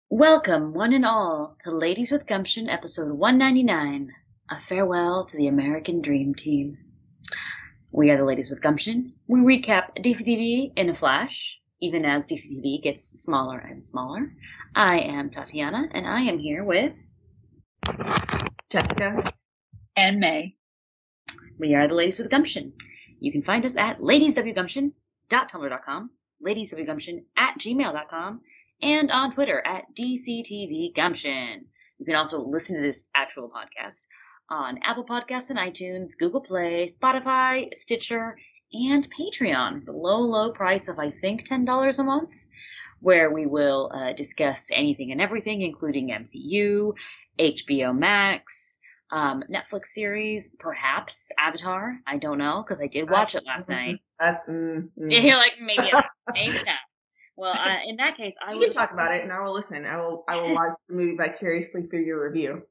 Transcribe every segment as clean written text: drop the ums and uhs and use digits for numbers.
Welcome, one and all, to Ladies with Gumption, episode 199, A Farewell to the American Dream Team. We are the Ladies with Gumption. We recap DCTV in a flash, even as DCTV gets smaller and smaller. I am Tatiana, and I am here with Jessica and May. We are the Ladies with Gumption. You can find us at ladieswgumption.tumblr.com, ladieswgumption@gmail.com, and on Twitter at DCTVGumption. You can also listen to this actual podcast on Apple Podcasts and iTunes, Google Play, Spotify, Stitcher, and Patreon. The low price of, I think, $10 a month, where we will discuss anything and everything, including MCU, HBO Max, Netflix series, perhaps Avatar. I don't know, because I did watch it last night. You're like, maybe not. Well, in that case, you can talk about it, and I will listen. I will watch the movie vicariously through your review.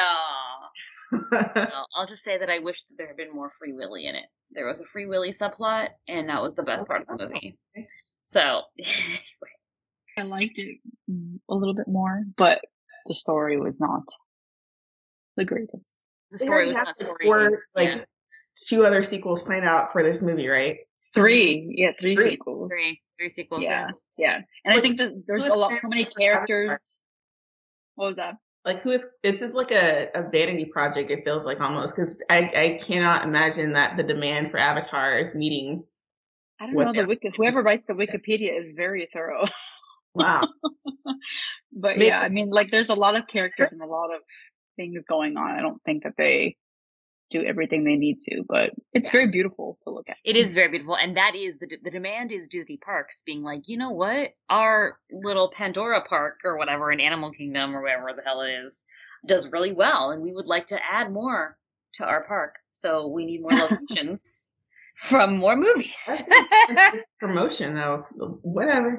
Well, I'll just say that I wish that there had been more Free Willy in it. There was a Free Willy subplot, and that was the best part of the movie. So, I liked it a little bit more, but the story was not the greatest. The story was not story. Two other sequels planned out for this movie, right? Three sequels. Three sequels. Yeah. And I think that there's so many characters. What was that? Like, it's just like a vanity project, it feels like, almost, because I cannot imagine that the demand for Avatar is meeting. I don't know, whoever writes the Wikipedia is very thorough. Wow. But yeah, I mean, like, there's a lot of characters and a lot of things going on. I don't think that they do everything they need to, but it's very beautiful to look at. It is very beautiful, and that is the demand is Disney Parks being like, you know what, our little Pandora park or whatever in Animal Kingdom or wherever the hell it is does really well, and we would like to add more to our park, so we need more locations from more movies. Promotion, though, whatever,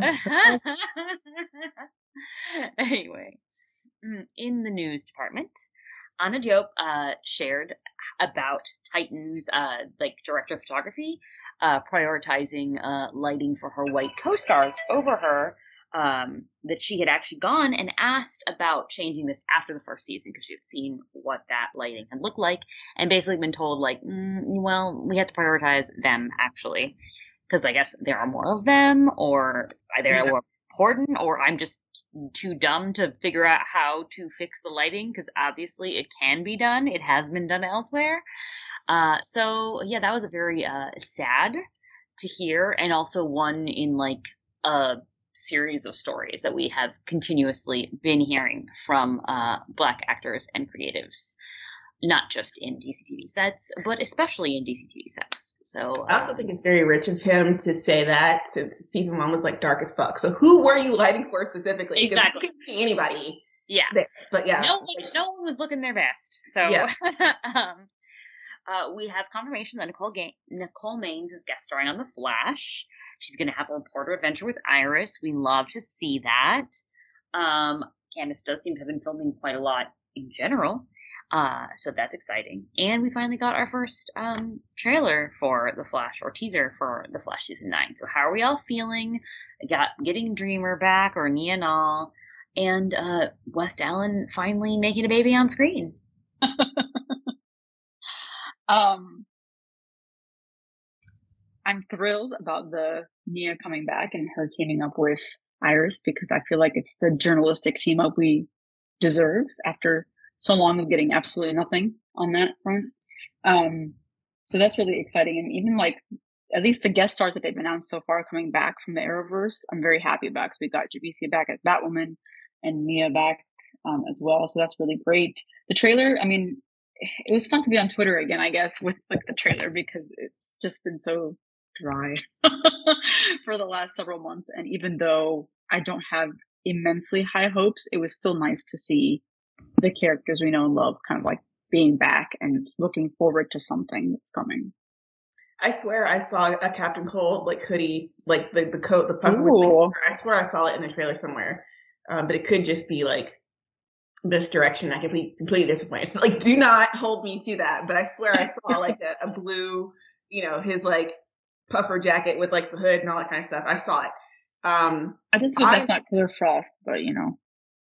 Anyway, in the news department, Anna Diop shared about Titan's director of photography prioritizing lighting for her white co-stars over her, that she had actually gone and asked about changing this after the first season because she had seen what that lighting had looked like and basically been told, like, well, we have to prioritize them, actually, because I guess there are more of them, or they're more important, or I'm just too dumb to figure out how to fix the lighting, because obviously it can be done. It has been done elsewhere. So yeah, that was a very sad to hear, and also one in like a series of stories that we have continuously been hearing from Black actors and creatives, not just in DCTV sets, but especially in DCTV sets. So I also think it's very rich of him to say that, since season 1 was like dark as fuck. So who were you lighting for specifically? Exactly. You couldn't see anybody. Yeah. There. But yeah. No one was looking their best. So yeah. We have confirmation that Nicole Maines is guest starring on The Flash. She's going to have a reporter adventure with Iris. We love to see that. Candace does seem to have been filming quite a lot in general. So that's exciting. And we finally got our first trailer for The Flash, or teaser for The Flash season 9. So how are we all feeling? Getting Dreamer back, or Nia Nal, and West Allen finally making a baby on screen. I'm thrilled about the Nia coming back and her teaming up with Iris, because I feel like it's the journalistic team up we deserve after so long of getting absolutely nothing on that front. So that's really exciting. And even like, at least the guest stars that they've announced so far coming back from the Arrowverse, I'm very happy about, because we got Javicia back as Batwoman and Nia back as well. So that's really great. The trailer, I mean, it was fun to be on Twitter again, I guess, with like the trailer, because it's just been so dry for the last several months. And even though I don't have immensely high hopes, it was still nice to see the characters we know and love kind of like being back and looking forward to something that's coming. I swear I saw a Captain Cold like hoodie, like the coat, the puffer. I swear I saw it in the trailer somewhere, but it could just be like this direction. I could be completely disappointed. So like, do not hold me to that. But I swear I saw like a blue, his like puffer jacket with like the hood and all that kind of stuff. I saw it. I just hope that's not Killer Frost, but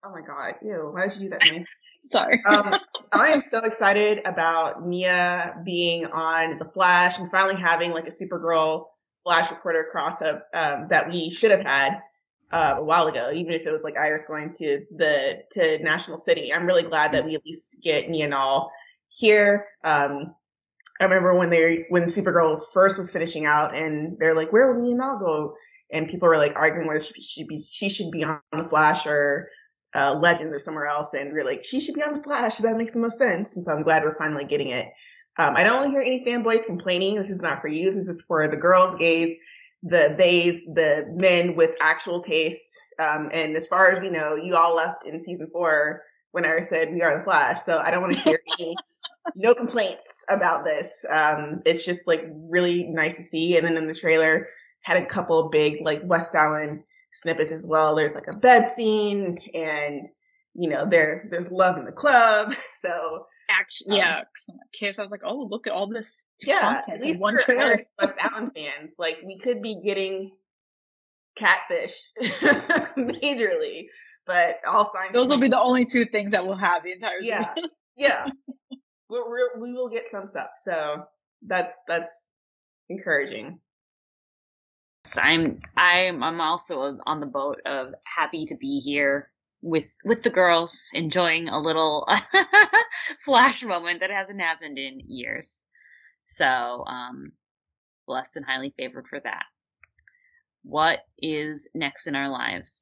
Oh my god, ew, why would you do that to me? Sorry. I am so excited about Nia being on The Flash and finally having like a Supergirl Flash reporter cross up that we should have had a while ago, even if it was like Iris going to National City. I'm really glad that we at least get Nia Nal here. I remember when Supergirl first was finishing out, and they're like, "Where will Nia Nal go?" And people were like arguing whether she should be on The Flash or Legends or somewhere else, and we're like, she should be on The Flash. That makes the most sense. And so I'm glad we're finally getting it. I don't want to hear any fanboys complaining. This is not for you. This is for the girls, gays, the theys, the men with actual taste. And as far as we know, you all left in season 4 when I said we are The Flash. So I don't want to hear no complaints about this. It's just like really nice to see. And then in the trailer, had a couple big like West Island snippets as well. There's like a bed scene, and there's love in the club. So actually, yeah, kiss. I was like, oh, look at all this. Yeah, content at least one for trailer. West Island fans, like we could be getting catfished majorly, but all signs. Those will be the only 2 things that we'll have the entire season. Yeah. We will get some stuff, so that's encouraging. I'm also on the boat of happy to be here with the girls, enjoying a little Flash moment that hasn't happened in years. So, blessed and highly favored for that. What is next in our lives?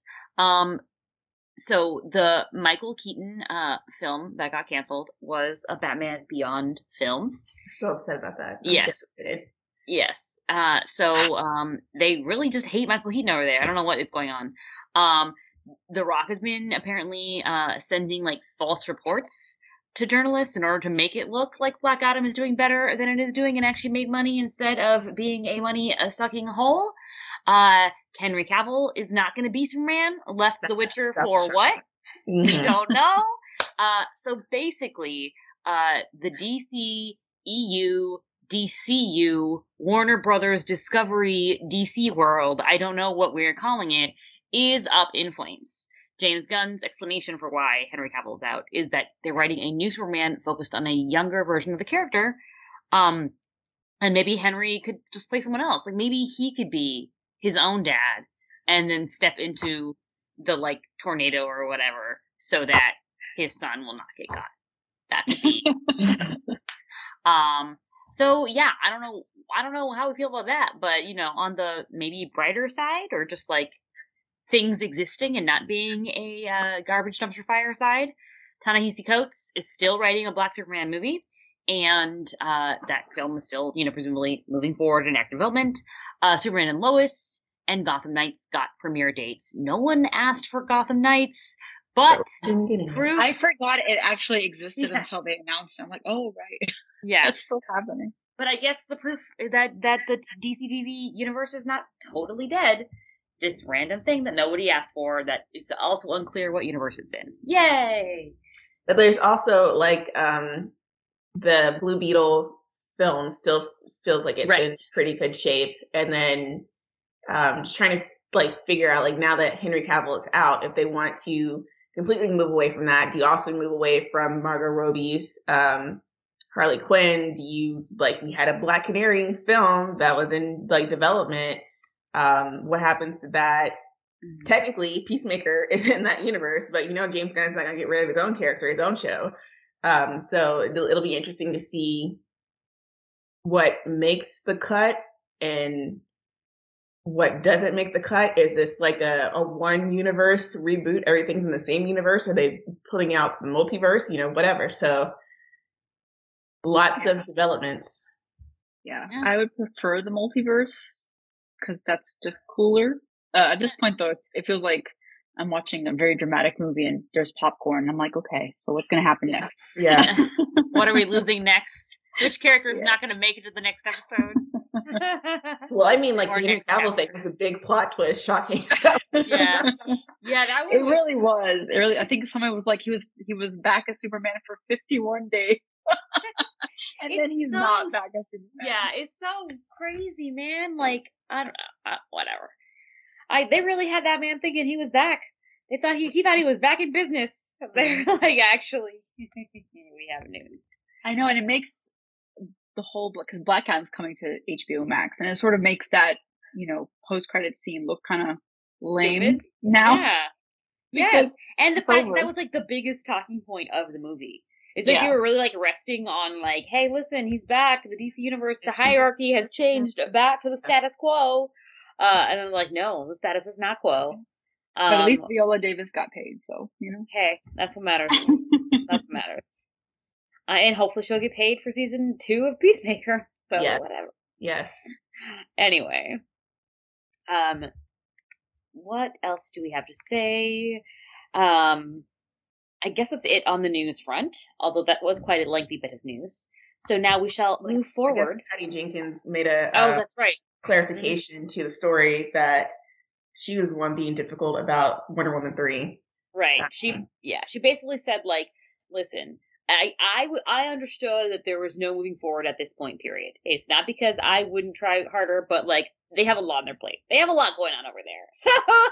So the Michael Keaton film that got canceled was a Batman Beyond film. So upset about that. Yes. Yes. So they really just hate Michael Keaton over there. I don't know what is going on. The Rock has been apparently sending like false reports to journalists in order to make it look like Black Adam is doing better than it is doing and actually made money instead of being a money-sucking hole. Henry Cavill is not going to be Superman. Left The Witcher for what? We don't know. So basically, the DC EU DCU, Warner Brothers Discovery DC World, I don't know what we're calling it, is up in flames. James Gunn's explanation for why Henry Cavill is out is that they're writing a new Superman focused on a younger version of the character. And maybe Henry could just play someone else. Like maybe he could be his own dad and then step into the like tornado or whatever so that his son will not get got. That could be. So yeah, I don't know how we feel about that, but on the maybe brighter side or just like things existing and not being a garbage dumpster fire side, Ta-Nehisi Coates is still writing a Black Superman movie, and that film is still, presumably moving forward in active development. Superman and Lois and Gotham Knights got premiere dates. No one asked for Gotham Knights, but proof. I forgot it actually existed until they announced it. I'm like, oh, right. Yeah. That's still happening. But I guess the proof that the DC TV universe is not totally dead. This random thing that nobody asked for that is also unclear what universe it's in. Yay! But there's also like the Blue Beetle film still feels like it's in pretty good shape, and then just trying to like figure out like now that Henry Cavill is out, if they want to completely move away from that, do you also move away from Margot Robbie's Harley Quinn? Do you we had a Black Canary film that was in like development? What happens to that? Technically, Peacemaker is in that universe, but James Gunn's not gonna get rid of his own character, his own show. So it'll be interesting to see what makes the cut and what doesn't make the cut. Is this like a one universe reboot? Everything's in the same universe? Are they putting out the multiverse? Whatever. So lots of developments. Yeah, I would prefer the multiverse because that's just cooler. At this point, though, it feels like I'm watching a very dramatic movie and there's popcorn. I'm like, okay, so what's going to happen next? Yeah. What are we losing next? Which character is not going to make it to the next episode? Well, I mean, like the Henry Cavill thing was a big plot twist. Shocking. Yeah, that was. It really was. It really. I think someone was like, he was back as Superman for 51 days. And then he's not back as Superman. Yeah, it's so crazy, man. Like, I don't know, whatever. They really had that man thinking he was back. he thought he was back in business. They're like, actually, we have news. I know, and it makes the whole, because Black Adam's coming to HBO Max, and it sort of makes that, post-credit scene look kind of lame Stupid. now. Yeah. Yes. And the fact that was like the biggest talking point of the movie. It's like they were really like resting on like, hey, listen, he's back. The DC universe, the hierarchy has changed back to the status quo. And I'm like, no, the status is not quo. But at least Viola Davis got paid, so, Hey, that's what matters. That's what matters. And hopefully she'll get paid for season 2 of Peacemaker. So whatever. Yes. Anyway. What else do we have to say? I guess that's it on the news front, although that was quite a lengthy bit of news. So now we shall move forward. Patty Jenkins made a that's right. clarification to the story that she was the one being difficult about Wonder Woman 3. Right. She basically said, like, listen, I understood that there was no moving forward at this point, period. It's not because I wouldn't try harder, but, like, they have a lot on their plate. They have a lot going on over there. So,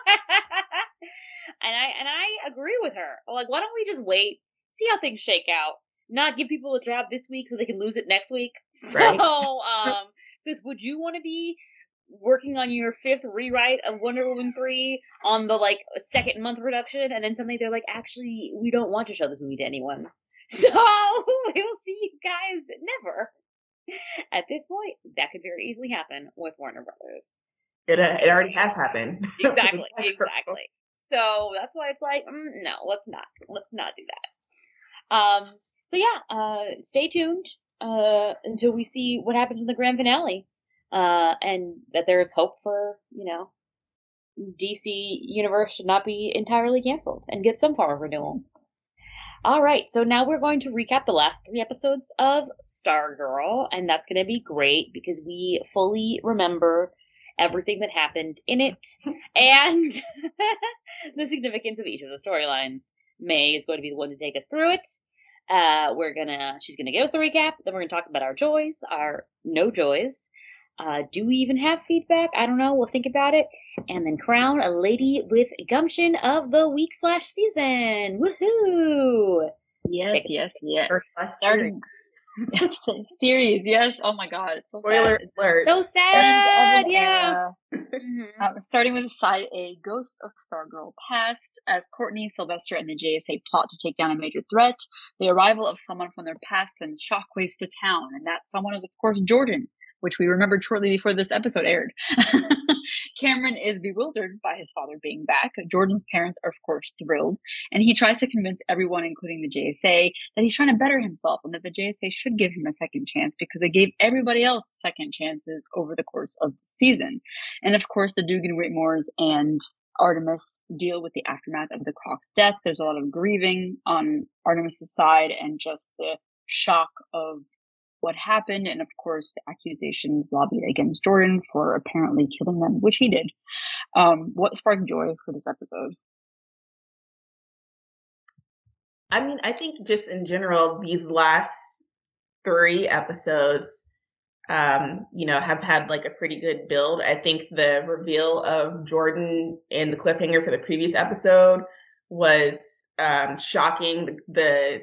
and I agree with her. Like, why don't we just wait, see how things shake out, not give people a job this week so they can lose it next week. Right. So, because would you want to be working on your 5th rewrite of Wonder Woman 3 on the, like, 2nd month of production, and then suddenly they're like, actually, we don't want to show this movie to anyone. So, we'll see you guys never. At this point, that could very easily happen with Warner Brothers. It already has happened. Exactly. So, that's why it's like, no, let's not do that. So yeah, stay tuned, until we see what happens in the grand finale. And that there's hope for, DC Universe should not be entirely canceled and get some form of renewal. All right, so now we're going to recap the last 3 episodes of Stargirl, and that's going to be great because we fully remember everything that happened in it and the significance of each of the storylines. May is going to be the one to take us through it. She's gonna give us the recap, then we're gonna talk about our joys, our no joys. Do we even have feedback? I don't know. We'll think about it. And then crown a lady with gumption of the week/season. Woohoo! Yes. Starting series, yes. Oh my god, it's so spoiler sad. alert. So sad, yeah. Starting with side A, Ghost of Stargirl Past. As Courtney, Sylvester, and the JSA plot to take down a major threat, the arrival of someone from their past sends shockwaves to town, and that someone is, of course, Jordan, which we remembered shortly before this episode aired. Cameron is bewildered by his father being back. Jordan's parents are, of course, thrilled, and he tries to convince everyone, including the JSA, that he's trying to better himself and that the JSA should give him a second chance because they gave everybody else second chances over the course of the season. And, of course, the Dugan Whitmores and Artemis deal with the aftermath of the Croc's death. There's a lot of grieving on Artemis's side and just the shock of what happened, and of course the accusations lobbied against Jordan for apparently killing them, which he did. What sparked joy for this episode? I mean, I think just in general, these last 3 episodes, have had like a pretty good build. I think the reveal of Jordan and the cliffhanger for the previous episode was shocking. The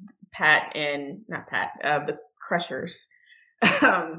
Crushers. Oh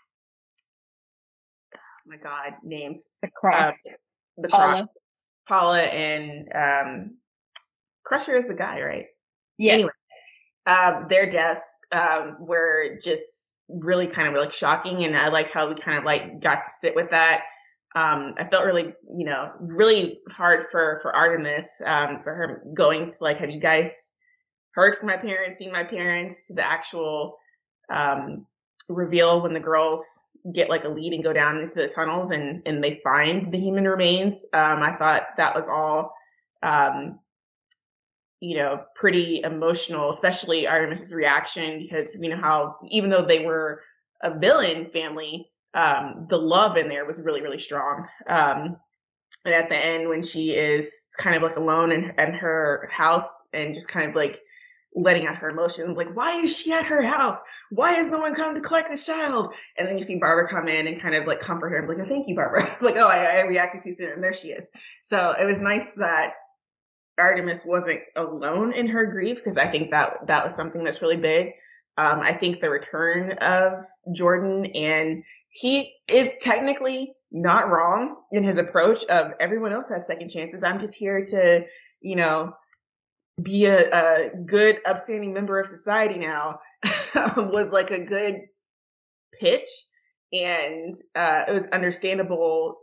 my god, names. The Crocs. Paula and Crusher is the guy, right? Yes. Anyway, their deaths were just really kind of like shocking, and I like how we kind of like got to sit with that. I felt really, really hard for Artemis, for her going to like, have you guys heard from my parents, seen my parents, the actual reveal when the girls get like a lead and go down into the tunnels and they find the human remains. I thought that was all, pretty emotional, especially Artemis's reaction, because we know how, even though they were a villain family, the love in there was really, really strong. And at the end, when she is kind of like alone in her house and just kind of like letting out her emotions, like, why is she at her house? Why has no one come to collect the child? And then you see Barbara come in and kind of like comfort her and be like, oh, thank you, Barbara. It's like, oh, I reacted too soon, and there she is. So it was nice that Artemis wasn't alone in her grief, because I think that was something that's really big. I think the return of Jordan, and he is technically not wrong in his approach of everyone else has second chances. I'm just here to, be a good, upstanding member of society now, was like a good pitch. And it was understandable,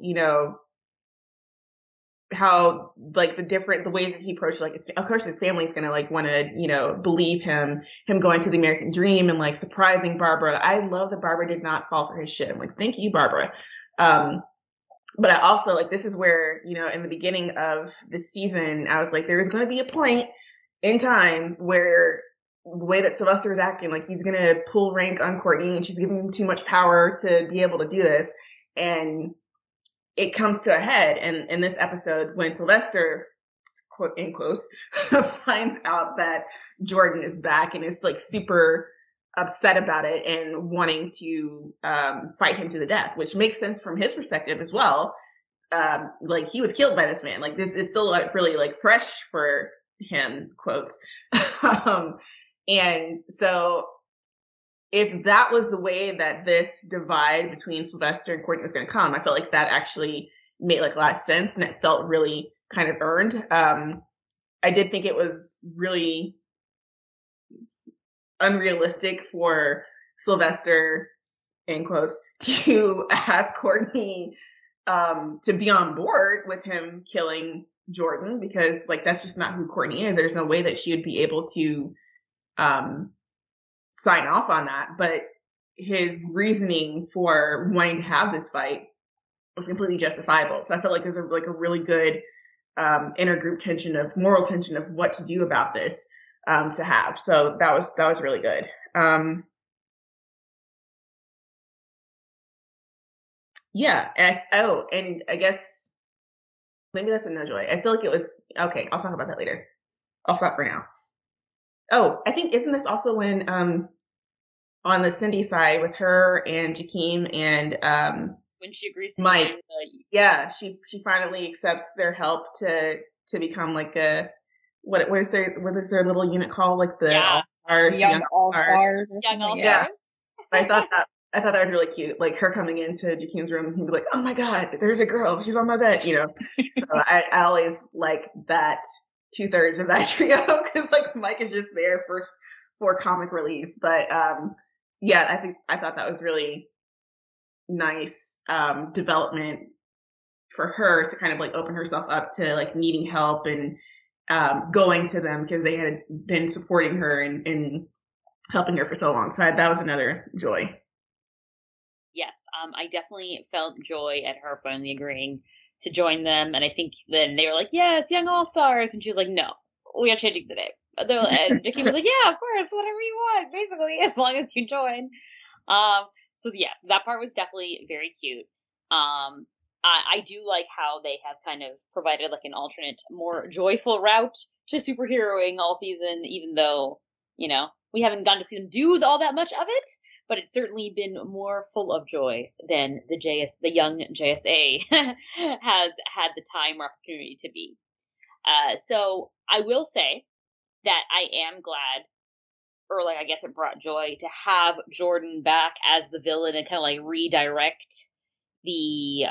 how like the ways that he approached, like, of course his family's gonna like want to believe him going to the American dream and like surprising Barbara. I love that Barbara did not fall for his shit. I'm like, thank you, Barbara. But I also like, this is where in the beginning of the season I was like, there's going to be a point in time where the way that Sylvester is acting, like he's gonna pull rank on Courtney and she's giving him too much power to be able to do this. And it comes to a head in this episode when Sylvester, quote in quotes, finds out that Jordan is back and is like super upset about it and wanting to fight him to the death, which makes sense from his perspective as well. Like he was killed by this man. Like this is still like really like fresh for him, quotes. And so if that was the way that this divide between Sylvester and Courtney was going to come, I felt like that actually made like a lot of sense, and it felt really kind of earned. I did think it was really unrealistic for Sylvester, in quotes, to ask Courtney to be on board with him killing Jordan, because like that's just not who Courtney is. There's no way that she would be able to sign off on that. But his reasoning for wanting to have this fight was completely justifiable. So I felt like there's a really good intergroup tension of moral tension of what to do about this to have. So that was really good. Yeah. And I guess maybe that's a no joy. I feel like it was okay. I'll talk about that later. I'll stop for now. Oh, I think, isn't this also when on the Cindy side with her and Jakeem and when she agrees to Mike, she finally accepts their help to become like a what is their little unit called, like the All-Stars, Young All-Stars. Young All-Stars. Yeah. I thought that was really cute. Like her coming into Jakeem's room and he'd be like, "Oh my God, there's a girl. She's on my bed." So I always like that 2/3 of that trio, because like Mike is just there for comic relief. But I thought that was really nice development for her to kind of like open herself up to like needing help and going to them, because they had been supporting her and helping her for so long. So that was another joy. Yes, I definitely felt joy at her finally agreeing to join them, and I think then they were like, "Yes, Young All-Stars," and she was like, "No, we are changing the name." And Jakeem was like, "Yeah, of course, whatever you want, basically, as long as you join." So yes, that part was definitely very cute. I do like how they have kind of provided like an alternate, more joyful route to superheroing all season, even though, we haven't gotten to see them do all that much of it, but it's certainly been more full of joy than the young JSA has had the time or opportunity to be. So I will say that I am glad, or like I guess it brought joy to have Jordan back as the villain and kind of like redirect the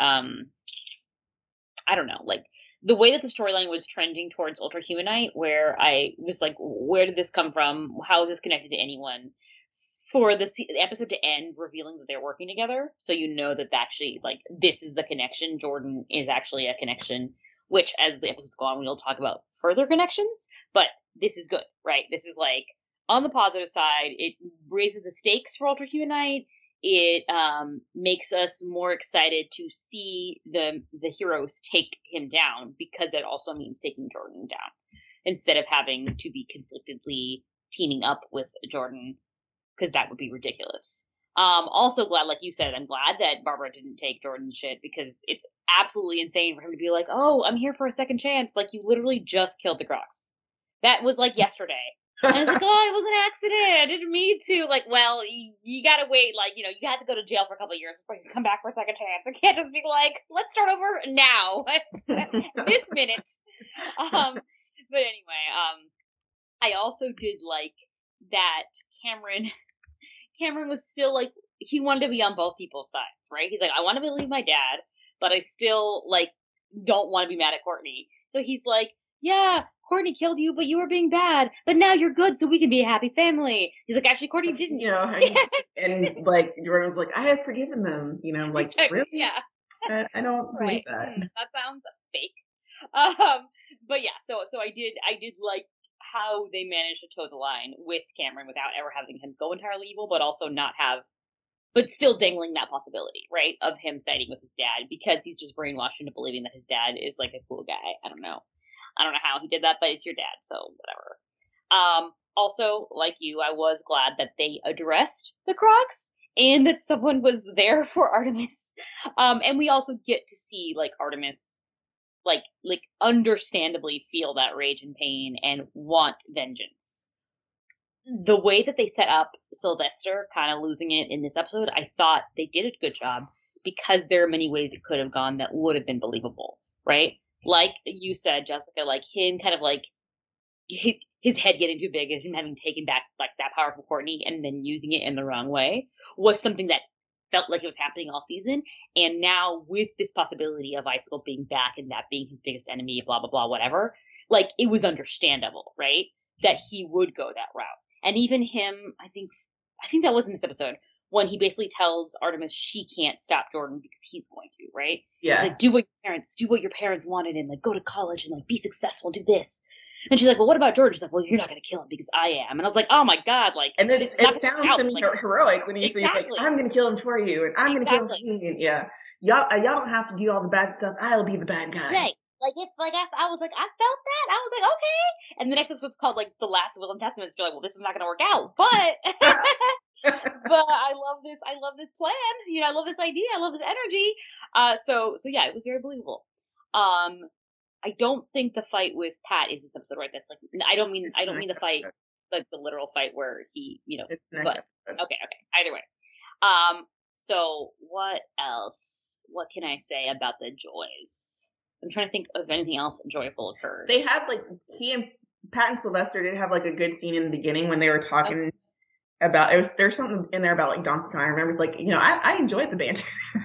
I don't know, like the way that the storyline was trending towards Ultra Humanite, where I was like, where did this come from? How is this connected to anyone? For the episode to end revealing that they're working together, so that actually, like, this is the connection. Jordan is actually a connection, which as the episodes go on, we'll talk about further connections, but this is good, right? This is like, on the positive side, it raises the stakes for Ultra Humanite. It makes us more excited to see the heroes take him down, because that also means taking Jordan down, instead of having to be conflictedly teaming up with Jordan, because that would be ridiculous. Also glad, like you said, I'm glad that Barbara didn't take Jordan's shit, because it's absolutely insane for him to be like, "Oh, I'm here for a second chance." Like, you literally just killed the Crocs. That was like yesterday. And it's like, "Oh, it was an accident. I didn't mean to." Like, well, you gotta wait. Like, you have to go to jail for a couple of years before you come back for a second chance. It can't just be like, "Let's start over now, this minute." But I also did like that Cameron was still like, he wanted to be on both people's sides, right? He's like, I want to believe my dad, but I still like don't want to be mad at Courtney. So he's like, yeah, Courtney killed you, but you were being bad. But now you're good, so we can be a happy family. He's like, actually, Courtney didn't. You know, and like Jordan was like, I have forgiven them. You know, like Exactly, really? yeah. I don't believe that. That sounds fake. But yeah, so I did like how they managed to toe the line with Cameron without ever having him go entirely evil, but also not have, but still dangling that possibility, right, of him siding with his dad because he's just brainwashed into believing that his dad is like a cool guy. I don't know how he did that, but it's your dad, so whatever. Also, like you, I was glad that they addressed the Crocs and that someone was there for Artemis. And we also get to see like Artemis like understandably feel that rage and pain and want vengeance. The way that they set up Sylvester kind of losing it in this episode, I thought they did a good job because there are many ways it could have gone that would have been believable, right? Like you said, Jessica, like him kind of like his head getting too big and him having taken back like that power from Courtney and then using it in the wrong way was something that felt like it was happening all season. And now with this possibility of Icicle being back and that being his biggest enemy, blah, blah, blah, whatever, like it was understandable, right? That he would go that route. And even him, I think that was in this episode when he basically tells Artemis she can't stop Jordan because he's going to, right? Yeah. He's like, do what your parents wanted and like go to college and like be successful, do this. And she's like, well, what about George? She's like, well, you're not going to kill him because I am. And I was like, oh my God. Like, and it sounds semi-heroic when he's like, I'm going to kill him for you and I'm going to kill him for you. And yeah. Y'all don't have to do all the bad stuff. I'll be the bad guy. Right. Like, I was like, I felt that. I was like, okay. And the next episode's called like The Last Will and Testament. So you're like, well, this is not going to work out. But, but I love this plan. You know, I love this idea. I love this energy. So yeah, it was very believable. I don't think the fight with Pat is this episode, right? That's like, I don't mean the fight, like the literal fight where he, you know, but okay. Either way. So what else? What can I say about the Joys? I'm trying to think of anything else joyful occurred. They had like, Pat and Sylvester did have like a good scene in the beginning when they were talking about, there's something in there about like Donkey Kong. I remember it's like, you know, I enjoyed the banter.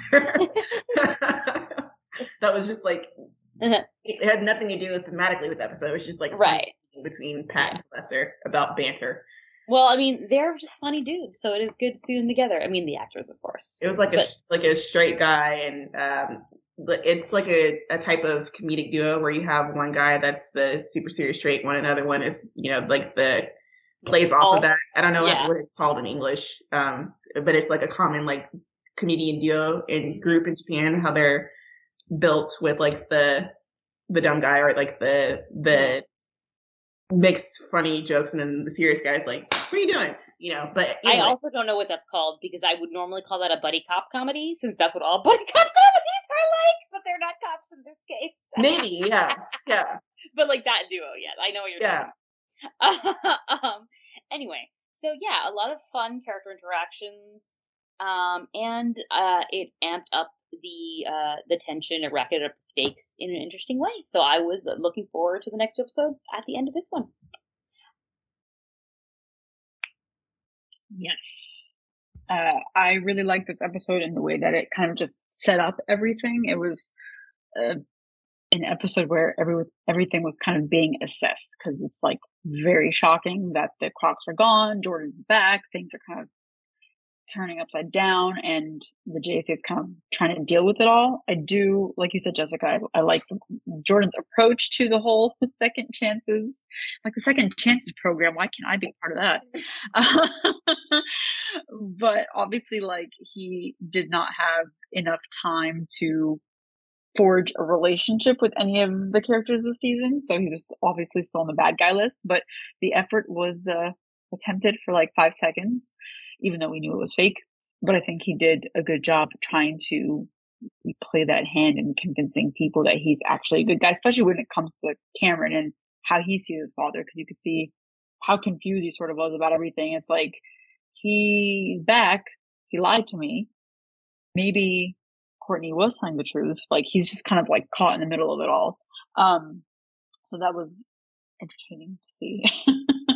That was just like, it had nothing to do with thematically with the episode. It was just like right between Pat and Sylvester about banter. Well, I mean, they're just funny dudes, so it is good to see them together. I mean, the actors, of course. It was like a straight guy, and it's like a type of comedic duo where you have one guy that's the super serious straight one, another one is, you know, like the plays off of that. I don't know what it's called in English, but it's like a common like comedian duo in group in Japan, how they're built with like the dumb guy or like the mixed funny jokes and then the serious guy's like, what are you doing? You know, but anyway. I also don't know what that's called because I would normally call that a buddy cop comedy since that's what all buddy cop comedies are like, but they're not cops in this case. Maybe, yeah. But like that duo, yeah, I know what you're talking. Anyway, so yeah, a lot of fun character interactions, and it amped up the tension, it ratcheted up the stakes in an interesting way. So I was looking forward to the next 2 episodes at the end of this one. Yes. I really liked this episode in the way that it kind of just set up everything. It was an episode where everything was kind of being assessed because it's like very shocking that the Crocs are gone, Jordan's back, things are kind of turning upside down, and the JSA is kind of trying to deal with it all. I do, like you said, Jessica, I like Jordan's approach to the whole second chances, like the second chances program. Why can't I be part of that? But obviously, like, he did not have enough time to forge a relationship with any of the characters this season, so he was obviously still on the bad guy list, but the effort was attempted for like 5 seconds, even though we knew it was fake. But I think he did a good job trying to play that hand and convincing people that he's actually a good guy, especially when it comes to Cameron and how he sees his father, because you could see how confused he sort of was about everything. It's like, he's back, he lied to me, maybe Courtney was telling the truth. Like, he's just kind of like caught in the middle of it all. So that was entertaining to see.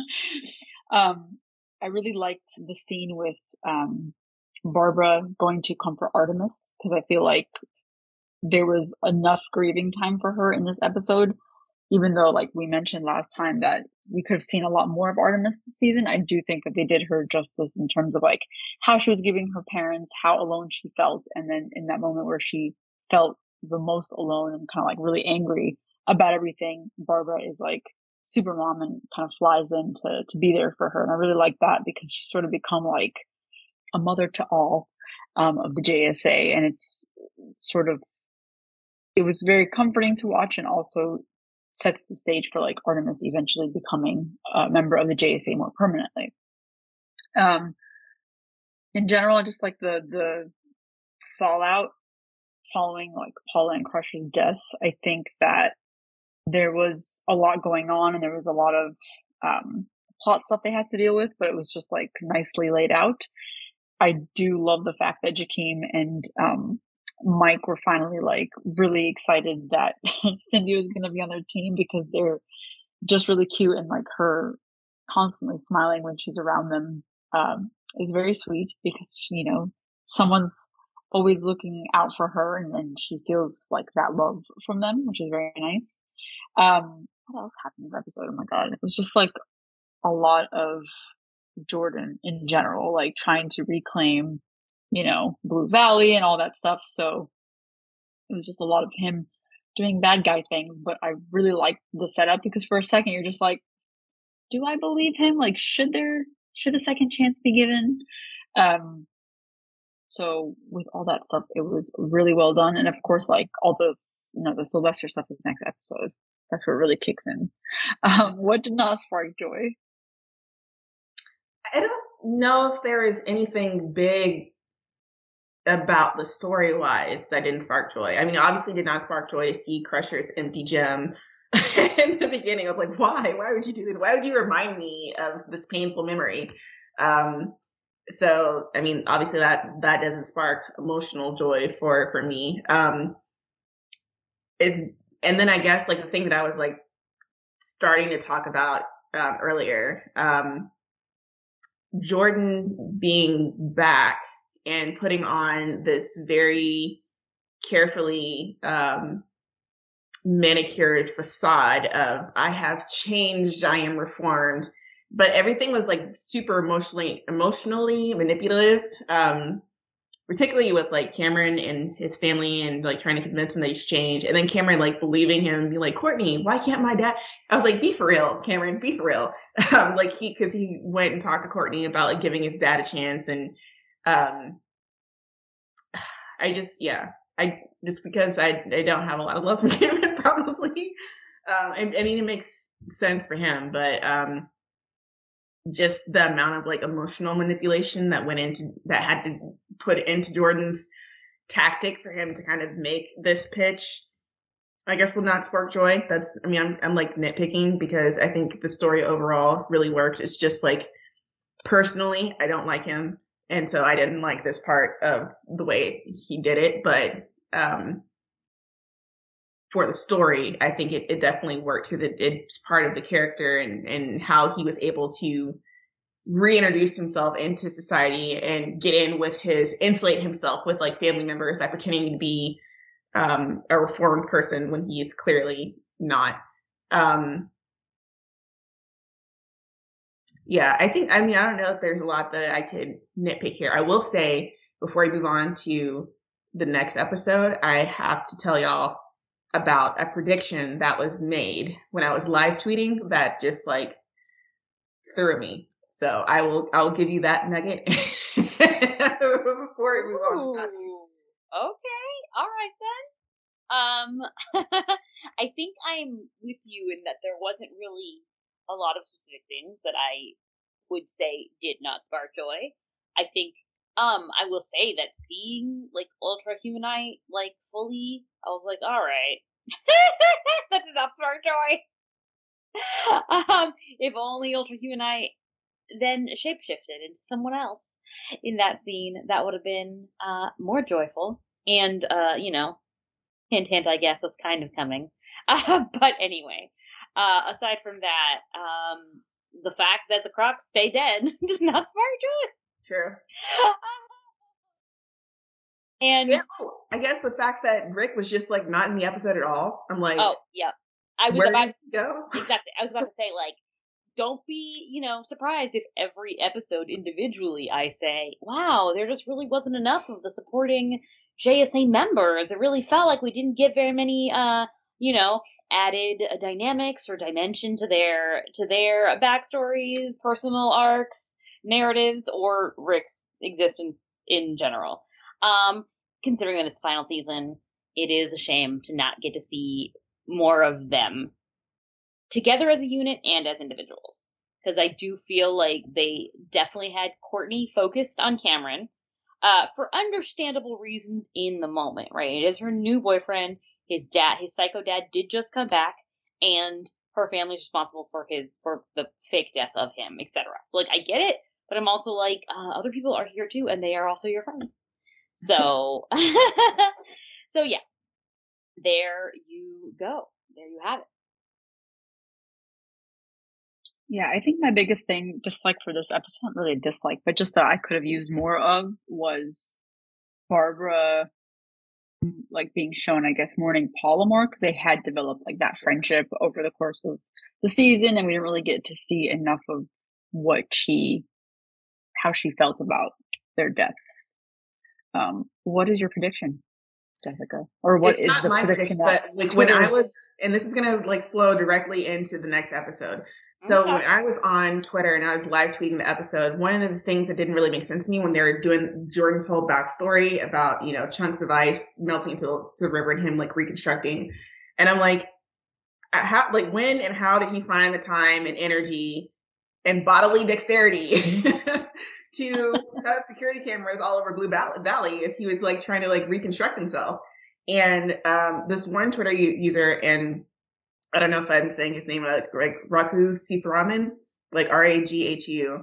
I really liked the scene with Barbara going to comfort Artemis, because I feel like there was enough grieving time for her in this episode. Even though, like we mentioned last time, that we could have seen a lot more of Artemis this season, I do think that they did her justice in terms of like how she was giving her parents, how alone she felt, and then in that moment where she felt the most alone and kind of like really angry about everything, Barbara is like super mom and kind of flies in to be there for her. And I really like that, because she's sort of become like a mother to all of the JSA. And it's sort of, it was very comforting to watch, and also sets the stage for like Artemis eventually becoming a member of the JSA more permanently. In general, just like the fallout following like Paula and Crusher's death, I think that there was a lot going on, and there was a lot of plot stuff they had to deal with, but it was just like nicely laid out. I do love the fact that Jakeem and Mike were finally like really excited that Cindy was going to be on their team, because they're just really cute, and like her constantly smiling when she's around them is very sweet, because you know, someone's always looking out for her, and then she feels like that love from them, which is very nice. What else happened in the episode? Oh my god, it was just like a lot of Jordan in general, like trying to reclaim, you know, Blue Valley and all that stuff. So it was just a lot of him doing bad guy things, but I really liked the setup, because for a second you're just like, do I believe him? Like, should a second chance be given? So with all that stuff, it was really well done. And of course, like all those, you know, the Sylvester stuff is next episode. That's where it really kicks in. What did not spark joy? I don't know if there is anything big about the story wise that didn't spark joy. I mean, obviously did not spark joy to see Crusher's empty gem in the beginning. I was like, why? Why would you do this? Why would you remind me of this painful memory? So, I mean, obviously that doesn't spark emotional joy for me. And then I guess like the thing that I was like starting to talk about earlier, Jordan being back and putting on this very carefully manicured facade of I have changed, I am reformed, but everything was like super emotionally manipulative, particularly with like Cameron and his family, and like trying to convince him that he's changed, and then Cameron like believing him and be like, Courtney, why can't my dad? I was like, be for real, Cameron, be for real. Like because he went and talked to Courtney about like giving his dad a chance, and just because I don't have a lot of love for Cameron, probably. I mean, it makes sense for him, but just the amount of like emotional manipulation that had to put into Jordan's tactic for him to kind of make this pitch, I guess, will not spark joy. I'm like nitpicking, because I think the story overall really works. It's just like personally, I don't like him. And so I didn't like this part of the way he did it. But for the story, I think it definitely worked, because it's part of the character and how he was able to reintroduce himself into society and get in with insulate himself with like family members by pretending to be a reformed person when he is clearly not. Yeah, I don't know if there's a lot that I could nitpick here. I will say, before we move on to the next episode, I have to tell y'all about a prediction that was made when I was live tweeting that just like threw me. So I'll give you that nugget before we move on to okay. All right then. I think I'm with you in that there wasn't really a lot of specific things that I would say did not spark joy. I think I will say that seeing like Ultra Humanite like fully, I was like, all right. That did not spark joy. If only Ultra Humanite then shapeshifted into someone else in that scene, that would have been more joyful. And you know, hint hint, I guess that's kind of coming. But anyway, aside from that, the fact that the Crocs stay dead does not surprise you. True. And yeah, I guess the fact that Rick was just like not in the episode at all. I'm like, oh yeah, I was where about did he go? exactly. I was about to say, like, don't be, surprised if every episode individually I say, wow, there just really wasn't enough of the supporting JSA members. It really felt like we didn't get very many, added dynamics or dimension to their backstories, personal arcs, narratives, or Rick's existence in general. Considering that it's the final season, it is a shame to not get to see more of them together as a unit and as individuals. Because I do feel like they definitely had Courtney focused on Cameron, for understandable reasons in the moment, right? It is her new boyfriend. His psycho dad did just come back, and her family's responsible for the fake death of him, etc. So, like, I get it, but I'm also like, other people are here too, and they are also your friends. So, so yeah, there you go. There you have it. Yeah, I think my biggest thing, dislike for this episode, not really a dislike, but just that I could have used more of, was Barbara, like, being shown, I guess, mourning Paula more, because they had developed like that friendship over the course of the season, and we didn't really get to see enough of how she felt about their deaths. What is your prediction, Jessica? Or what it's is not the my prediction? But like when I was, and this is gonna like flow directly into the next episode. So when I was on Twitter and I was live tweeting the episode, one of the things that didn't really make sense to me when they were doing Jordan's whole backstory about, chunks of ice melting into the river and him like reconstructing. And I'm like, when and how did he find the time and energy and bodily dexterity to set up security cameras all over Blue Valley if he was like trying to like reconstruct himself? And this one Twitter user, and I don't know if I'm saying his name like Raghu Sitharaman, like Raghu.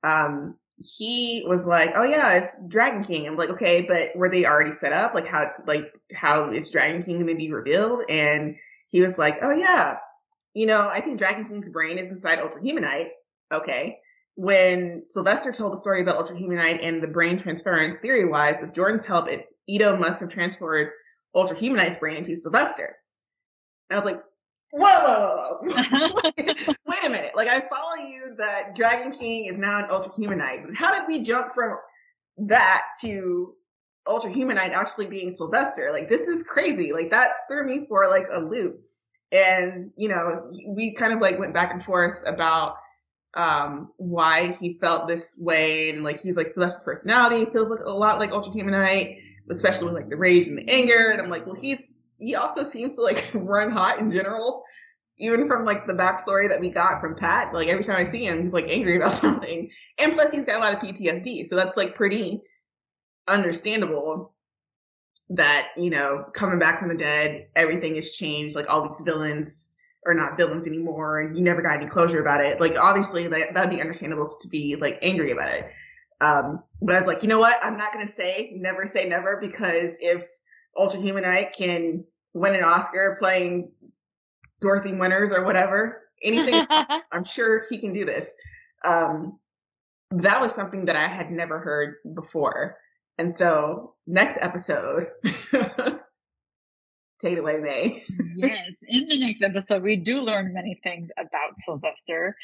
He was like, "Oh yeah, it's Dragon King." I'm like, "Okay, but were they already set up? Like how is Dragon King going to be revealed?" And he was like, "Oh yeah, I think Dragon King's brain is inside Ultra Humanite." Okay. When Sylvester told the story about Ultra Humanite and the brain transference, theory-wise, with Jordan's help, Ito must have transferred Ultra Humanite's brain into Sylvester. And I was like, whoa. Wait a minute. Like, I follow you that Dragon King is now an Ultra Humanite. But how did we jump from that to Ultra Humanite actually being Sylvester? Like, this is crazy. Like, that threw me for like a loop. And, we kind of like went back and forth about why he felt this way. And like, he's like, Sylvester's personality feels like a lot like Ultra Humanite, especially with like the rage and the anger. And I'm like, well, he also seems to like run hot in general, even from like the backstory that we got from Pat. Like every time I see him, he's like angry about something. And plus he's got a lot of PTSD. So that's like pretty understandable that, coming back from the dead, everything has changed. Like all these villains are not villains anymore and you never got any closure about it. Like obviously that'd be understandable to be like angry about it. But I was like, you know what? I'm not going to say never, because if Ultra Humanite can win an Oscar playing Dorothy Winters or whatever, anything, I'm sure he can do this. That was something that I had never heard before. And so next episode, take it away, May. Yes, in the next episode, we do learn many things about Sylvester.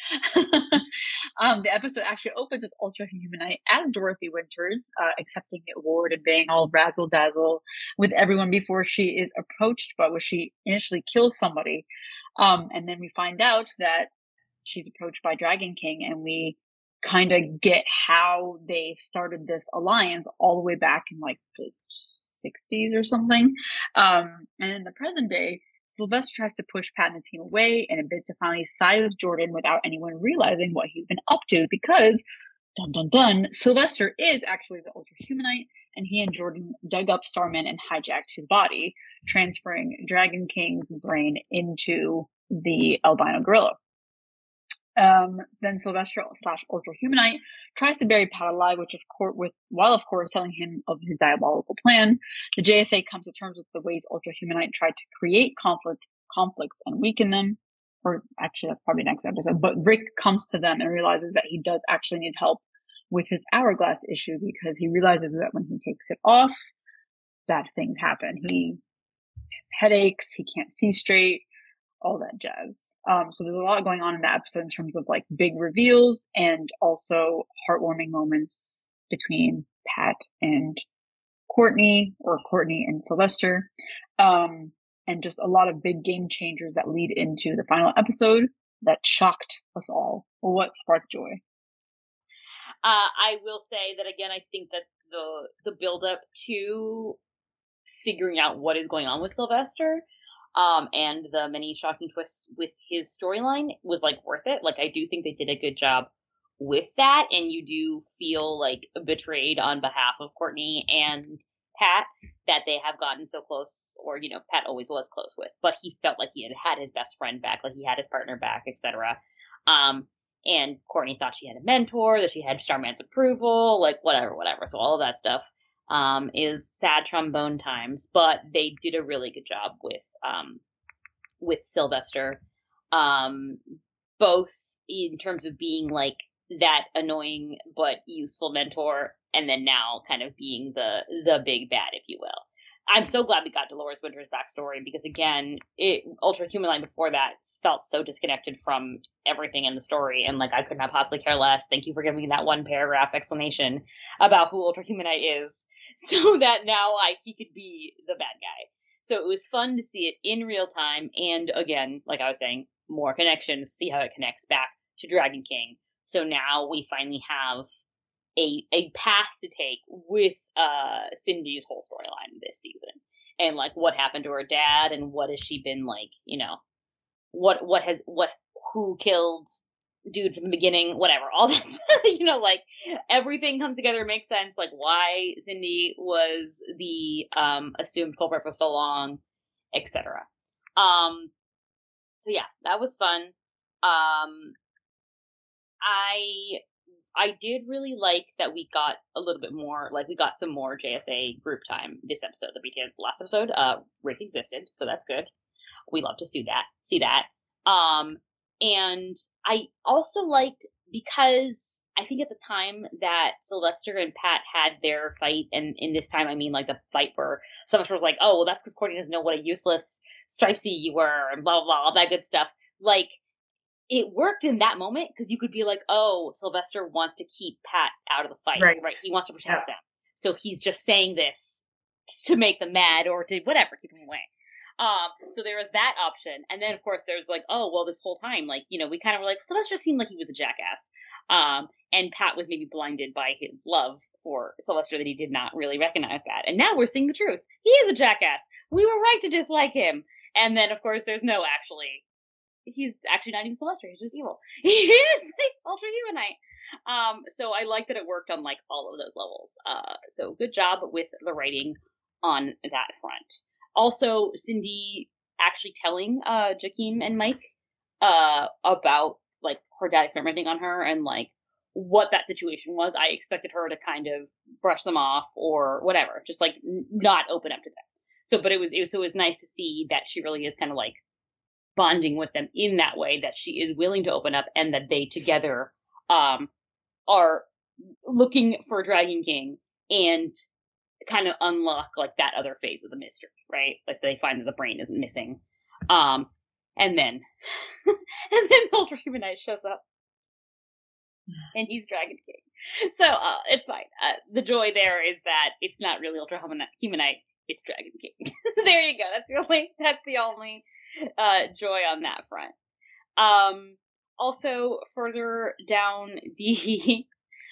The episode actually opens with Ultra Humanite as Dorothy Winters, accepting the award and being all razzle-dazzle with everyone before she is approached, but where she initially kills somebody. And then we find out that she's approached by Dragon King, and we kind of get how they started this alliance all the way back in like the 60s or something. And in the present day, Sylvester tries to push Pat and the team away in a bid to finally side with Jordan without anyone realizing what he's been up to, because dun dun dun, Sylvester is actually the Ultra Humanite, and he and Jordan dug up Starman and hijacked his body, transferring Dragon King's brain into the albino gorilla. Then Sylvester / Ultra Humanite tries to bury Pat alive, while of course telling him of his diabolical plan. The JSA comes to terms with the ways Ultra Humanite tried to create conflicts and weaken them. or actually that's probably next episode, but Rick comes to them and realizes that he does actually need help with his hourglass issue, because he realizes that when he takes it off, bad things happen. He has headaches, he can't see straight, all that jazz. So there's a lot going on in that episode in terms of like big reveals and also heartwarming moments between Pat and Courtney, or Courtney and Sylvester. And just a lot of big game changers that lead into the final episode that shocked us all. What sparked joy? I will say that again, I think that the build up to figuring out what is going on with Sylvester, and the many shocking twists with his storyline was like worth it. Like, I do think they did a good job with that, and you do feel like betrayed on behalf of Courtney and Pat that they have gotten so close, or, you know, Pat always was close with, but he felt like he had his best friend back, like he had his partner back, etc. And Courtney thought she had a mentor, that she had Starman's approval, like whatever. So all of that stuff is sad trombone times, but they did a really good job with Sylvester, both in terms of being like that annoying but useful mentor, and then now kind of being the big bad, if you will. I'm so glad we got Dolores Winter's backstory, because again, Ultra Human Line before that felt so disconnected from everything in the story, and like I could not possibly care less. Thank you for giving me that one paragraph explanation about who Ultra Humanite is, so that now he could be the bad guy. So it was fun to see it in real time, and again, like I was saying, more connections, see how it connects back to Dragon King. So now we finally have a path to take with Cindy's whole storyline this season, and like what happened to her dad, and what has she been like, you know, who killed dude from the beginning, whatever, all that stuff, you know, like everything comes together, makes sense, like why Cindy was the assumed culprit for so long, etc. So yeah, that was fun. I did really like that we got a little bit more, like we got some more JSA group time this episode that we did last episode. Rick existed, so that's good. We love to see that. And I also liked, because I think at the time that Sylvester and Pat had their fight, and in this time I mean like the fight where Sylvester was like, oh, well that's because Courtney doesn't know what a useless Stripesy you were, and blah, blah, blah, all that good stuff. Like, it worked in that moment, because you could be like, oh, Sylvester wants to keep Pat out of the fight, right? He wants to protect them. So he's just saying this to make them mad, or to whatever, keep them away. So there was that option. And then, of course, there's like, oh, well, this whole time, like, you know, we kind of were like, Sylvester seemed like he was a jackass. And Pat was maybe blinded by his love for Sylvester, that he did not really recognize that. And now we're seeing the truth. He is a jackass. We were right to dislike him. And then, of course, there's no actually... He's actually not even Sylvester. He's just evil. He is like Ultra Humanite. So I like that it worked on like all of those levels. So good job with the writing on that front. Also, Cindy actually telling Jakeem and Mike about like her dad experimenting on her, and like what that situation was. I expected her to kind of brush them off or whatever, just like not open up to them. So, but it was nice to see that she really is kind of like bonding with them in that way, that she is willing to open up, and that they together are looking for Dragon King and kind of unlock like that other phase of the mystery, right? Like they find that the brain isn't missing. And then Ultra Humanite shows up and he's Dragon King. So it's fine. The joy there is that it's not really Ultra Humanite, it's Dragon King. So there you go. That's the only joy on that front. Also further down the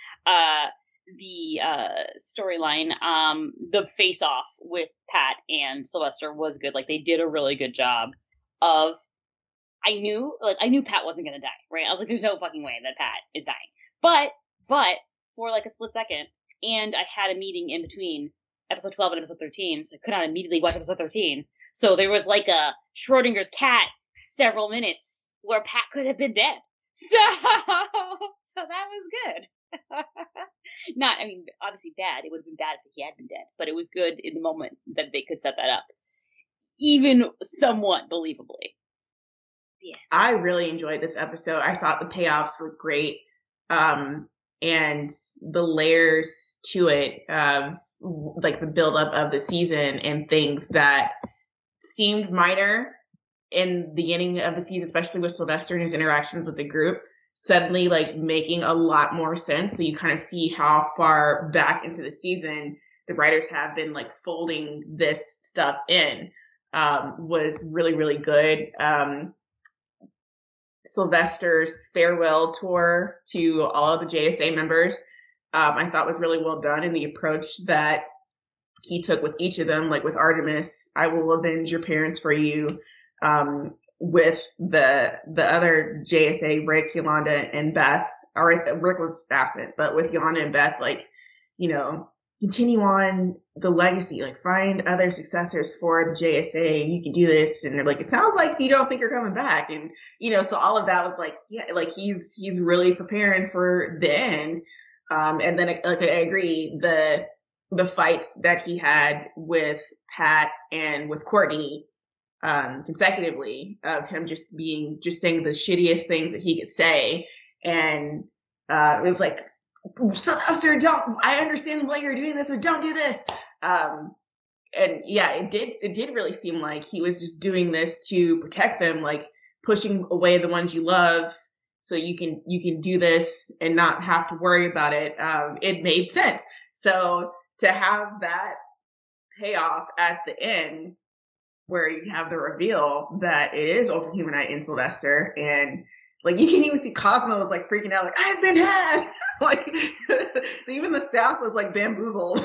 storyline, the face off with Pat and Sylvester was good. Like they did a really good job of, I knew Pat wasn't gonna die, right? I was like, there's no fucking way that Pat is dying. But for like a split second, and I had a meeting in between episode 12 and episode 13, so I could not immediately watch episode 13. So there was like a Schrodinger's cat several minutes where Pat could have been dead. So that was good. Not, I mean, obviously bad. It would have been bad if he had been dead, but it was good in the moment that they could set that up, even somewhat believably. Yeah. I really enjoyed this episode. I thought the payoffs were great. And the layers to it, like the buildup of the season and things that seemed minor in the beginning of the season, especially with Sylvester and his interactions with the group, suddenly like making a lot more sense. So you kind of see how far back into the season the writers have been like folding this stuff in. Was really, really good. Sylvester's farewell tour to all of the JSA members, I thought was really well done, and the approach that he took with each of them, like with Artemis, I will avenge your parents for you. With the other JSA, Rick, Yolanda, and Beth, or Rick was absent, but with Yolanda and Beth, like, you know, continue on the legacy, like find other successors for the JSA. You can do this. And they're like, it sounds like you don't think you're coming back. And, you know, so all of that was like, yeah, like he's really preparing for the end. And then like, I agree, the fights that he had with Pat and with Courtney, consecutively, of him just saying the shittiest things that he could say. And, it was like, Sylvester, I understand why you're doing this, but don't do this. And yeah, it did really seem like he was just doing this to protect them, like pushing away the ones you love so you can do this and not have to worry about it. It made sense. So to have that payoff at the end where you have the reveal that it is Ultra Humanite in Sylvester, and like you can even see Cosmo was like freaking out, like I've been had. Like even the staff was like bamboozled.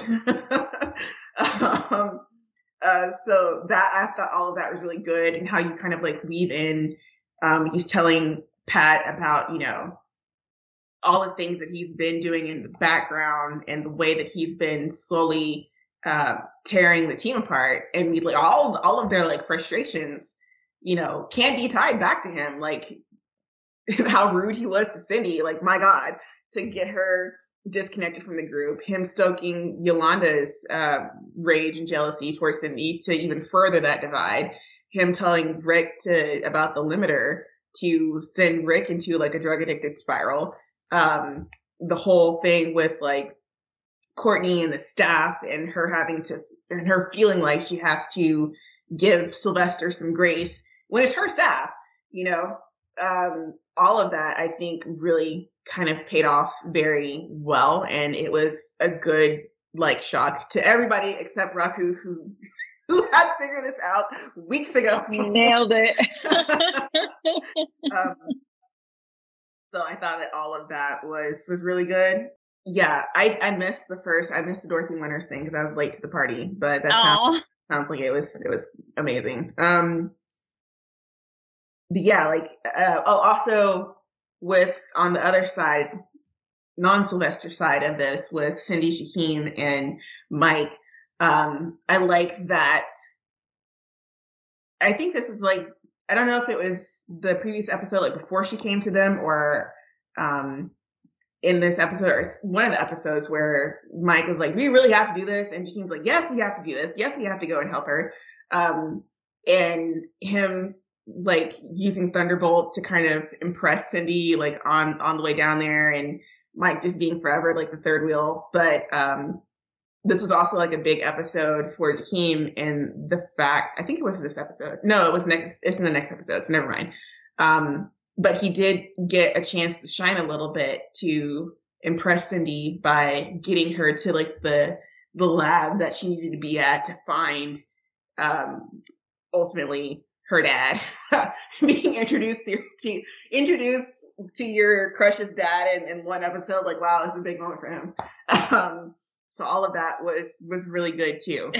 So that I thought all of that was really good, and how you kind of like weave in. He's telling Pat about, you know, all the things that he's been doing in the background and the way that he's been slowly tearing the team apart, and like all of their like frustrations, you know, can be tied back to him, like how rude he was to Cindy. Like my God. To get her disconnected from the group, him stoking Yolanda's rage and jealousy towards Cindy to even further that divide, him telling Rick about the limiter to send Rick into like a drug addicted spiral, the whole thing with like Courtney and the staff and her feeling like she has to give Sylvester some grace when it's her staff, you know. All of that I think really kind of paid off very well, and it was a good like shock to everybody except Raku, who had figured this out weeks ago. We nailed it. So I thought that all of that was really good. Yeah, I missed the Dorothy Winters thing because I was late to the party, but that sounds like it was amazing. But yeah, like, also with, on the other side, non-Sylvester side of this, with Cindy, Shaheen, and Mike, I like that. I think this is like, I don't know if it was the previous episode, like before she came to them, or in this episode, or one of the episodes where Mike was like, we really have to do this. And Shaheen's like, yes, we have to do this. Yes, we have to go and help her. And him like using Thunderbolt to kind of impress Cindy, like on the way down there, and Mike just being forever like the third wheel. But this was also like a big episode for Jakeem, and the fact, I think it was this episode. No, it's in the next episode, so never mind. But he did get a chance to shine a little bit to impress Cindy by getting her to like the lab that she needed to be at to find ultimately her dad. Being introduced to your crush's dad in one episode, like wow, it's a big moment for him. So all of that was really good too.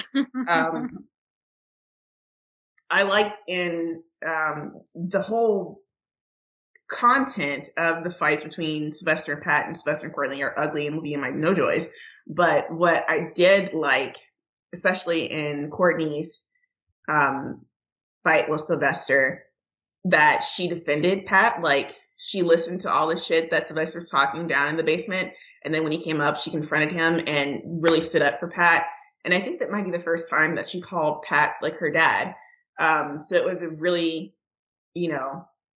I liked in the whole content of the fights between Sylvester and Pat, and Sylvester and Courtney are ugly and will be in my no joys. But what I did like, especially in Courtney's fight with Sylvester, that she defended Pat. Like she listened to all the shit that Sylvester was talking down in the basement, and then when he came up, she confronted him and really stood up for Pat. And I think that might be the first time that she called Pat like her dad. So it was a really,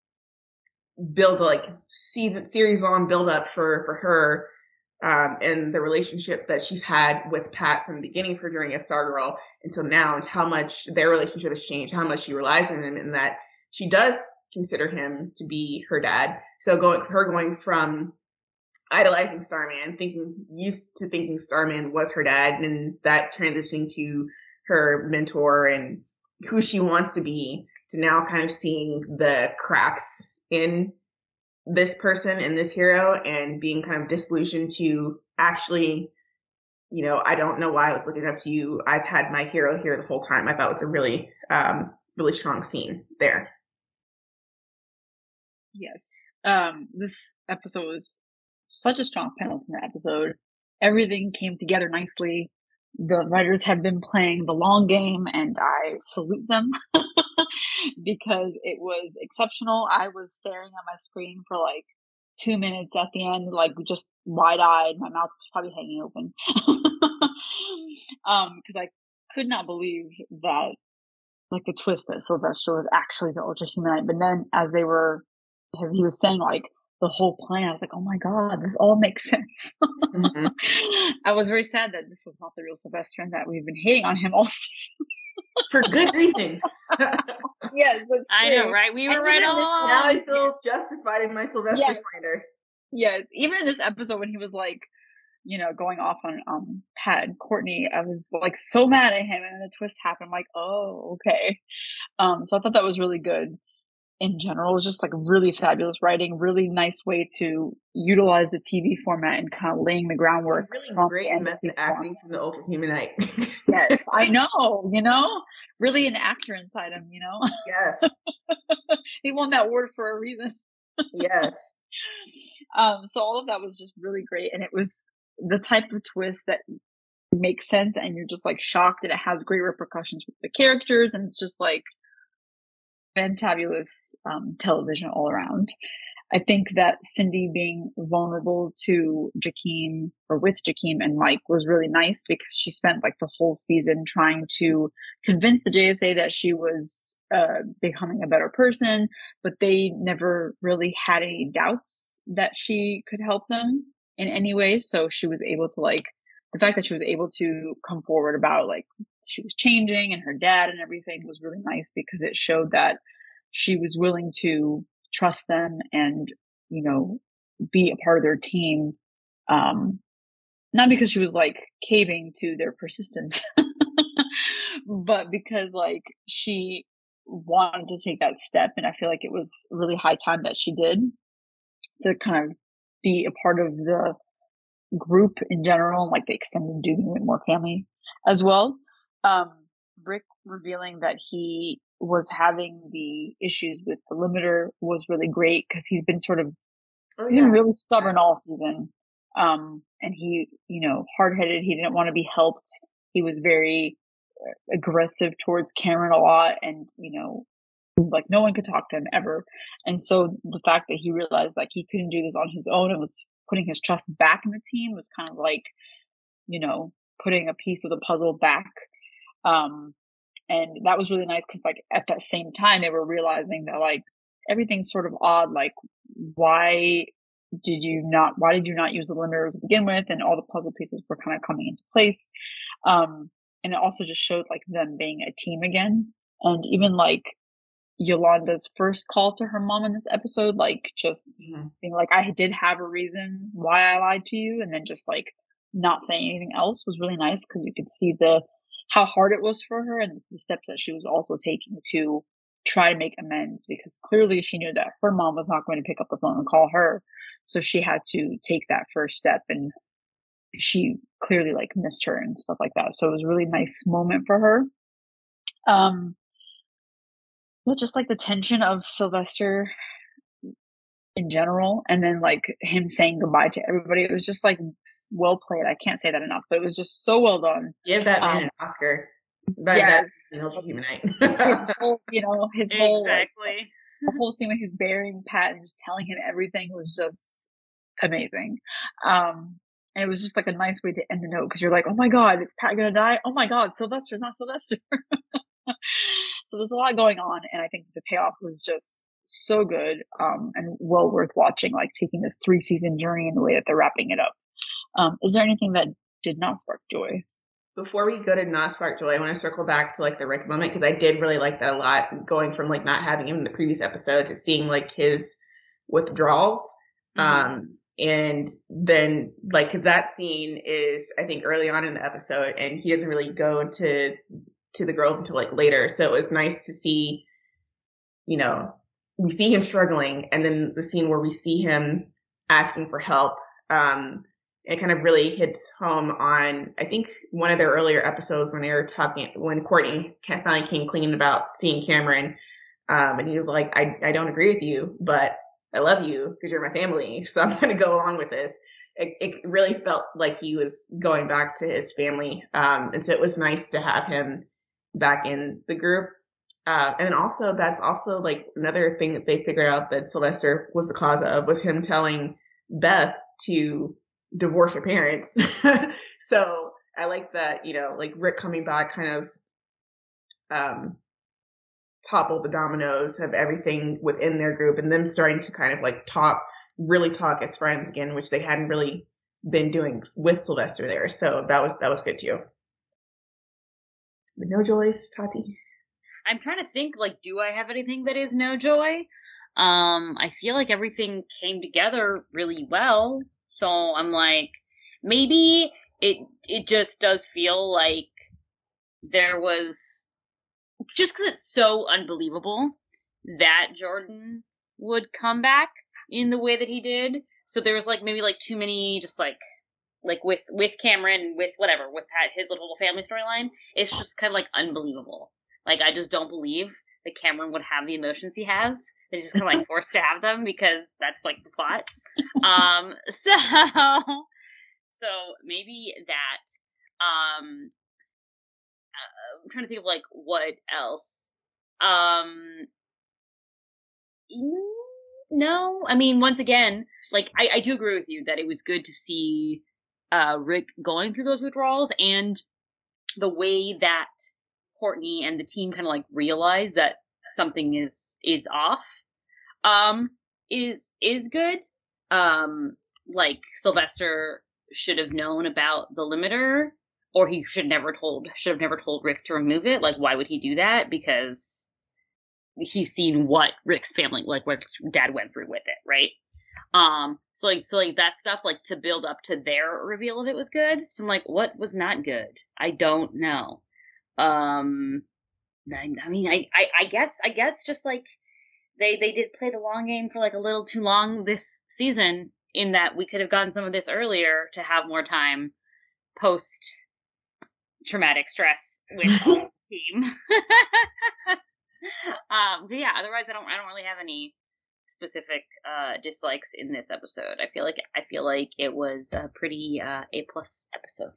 build like series long build up for her, and the relationship that she's had with Pat from the beginning of her journey as Stargirl until now, and how much their relationship has changed, how much she relies on him, and that she does consider him to be her dad. So going from idolizing Starman, used to thinking Starman was her dad, and that transitioning to her mentor and who she wants to be, to now kind of seeing the cracks in this person and this hero and being kind of disillusioned to actually, I don't know why I was looking up to you. I've had my hero here the whole time. I thought it was a really, really strong scene there. Yes. This episode was such a strong penultimate episode. Everything came together nicely. The writers have been playing the long game, and I salute them because it was exceptional. I was staring at my screen for like 2 minutes at the end, like just wide-eyed. My mouth was probably hanging open because I could not believe that, like, the twist that Sylvester was actually the Ultra Humanite. But then as he was saying, like, the whole plan, I was like, oh my God, this all makes sense. Mm-hmm. I was very sad that this was not the real Sylvester and that we've been hating on him all season. For good reasons. Yes, I know, right? We were right all along. Now I feel justified in my Sylvester slander. Yes, even in this episode when he was like, going off on Pat and Courtney, I was like so mad at him, and then the twist happened. I'm like, oh, okay. So I thought that was really good. In general, it was just like really fabulous writing, really nice way to utilize the TV format and kind of laying the groundwork. Really great method acting from the Ultra Humanite. Yes, I know, really an actor inside him, Yes. He won that award for a reason. Yes. So all of that was just really great. And it was the type of twist that makes sense and you're just like shocked that it has great repercussions with the characters. And it's just like fantabulous television all around. I think that Cindy being vulnerable to Jakeem or with Jakeem and Mike was really nice because she spent like the whole season trying to convince the JSA that she was becoming a better person, but they never really had any doubts that she could help them in any way. So she was able to the fact that she was able to come forward about she was changing and her dad and everything was really nice because it showed that she was willing to trust them and, be a part of their team. Not because she was caving to their persistence, but because she wanted to take that step. And I feel like it was really high time that she did to kind of be a part of the group in general, the extended Dugan Whitmore family as well. Rick revealing that he was having the issues with the limiter was really great because he's been he's been really stubborn all season. And he, hard-headed. He didn't want to be helped. He was very aggressive towards Cameron a lot and, no one could talk to him ever. And so the fact that he realized he couldn't do this on his own and was putting his trust back in the team was kind of putting a piece of the puzzle back. And that was really nice because at that same time they were realizing that everything's sort of odd. Why did you not use the limiters to begin with? And all the puzzle pieces were kind of coming into place. And it also just showed them being a team again. And even Yolanda's first call to her mom in this episode, being I did have a reason why I lied to you. And then just not saying anything else was really nice because you could see how hard it was for her and the steps that she was also taking to try to make amends because clearly she knew that her mom was not going to pick up the phone and call her. So she had to take that first step and she clearly missed her and stuff like that. So it was a really nice moment for her. But just the tension of Sylvester in general and then him saying goodbye to everybody. It was just well played. I can't say that enough, but it was just so well done. Give that man an Oscar. Yes. That's an Humanite. his whole exactly. The whole scene when he's burying Pat and just telling him everything was just amazing. And it was just a nice way to end the note because you're oh my God, is Pat gonna die? Oh my God, Sylvester's not Sylvester. So there's a lot going on, and I think the payoff was just so good, and well worth watching, like taking this 3-season journey in the way that they're wrapping it up. Is there anything that did not spark joy? Before we go to not spark joy, I want to circle back to like the Rick moment, because I did really like that a lot, going from like not having him in the previous episode to seeing like his withdrawals. And then like, cause that scene is, I think, early on in the episode, and he doesn't really go to the girls until like later. So it was nice to see, you know, we see him struggling, and then the scene where we see him asking for help. It kind of really hits home on, I think, one of their earlier episodes when they were talking, when Courtney finally came clean about seeing Cameron. And he was like, I don't agree with you, but I love you because you're my family. So I'm going to go along with this. It really felt like he was going back to his family. And so it was nice to have him back in the group. And also, that's also like another thing that they figured out that Sylvester was the cause of, was him telling Beth to divorce her parents. So I like that, you know, like Rick coming back kind of toppled the dominoes of everything within their group, and them starting to kind of like really talk as friends again, which they hadn't really been doing with Sylvester there. So that was good too. But no joys, Tati? I'm trying to think, like, do I have anything that is no joy? I feel like everything came together really well. So I'm like, maybe it just does feel like there was, just because it's so unbelievable that Jordan would come back in the way that he did. So there was like maybe like too many, just like with Cameron, with whatever, with his little family storyline. It's just kind of like unbelievable. Like, I just don't believe that Cameron would have the emotions he has. He's just kind of like forced to have them because that's like the plot. So maybe that. I'm trying to think of like what else. No, I mean, once again, like I do agree with you that it was good to see Rick going through those withdrawals, and the way that Courtney and the team kind of like realize that something is off is good. Like Sylvester should have known about the limiter, or he should have never told Rick to remove it. Like, why would he do that? Because he's seen what Rick's family, like what Rick's dad went through with it, right? So like that stuff, like to build up to their reveal of it, was good. So I'm like, what was not good? I don't know. I mean, I guess just like they did play the long game for like a little too long this season, in that we could have gotten some of this earlier to have more time post traumatic stress with the team. But yeah, otherwise I don't really have any specific dislikes in this episode. I feel like it was a pretty A+ episode.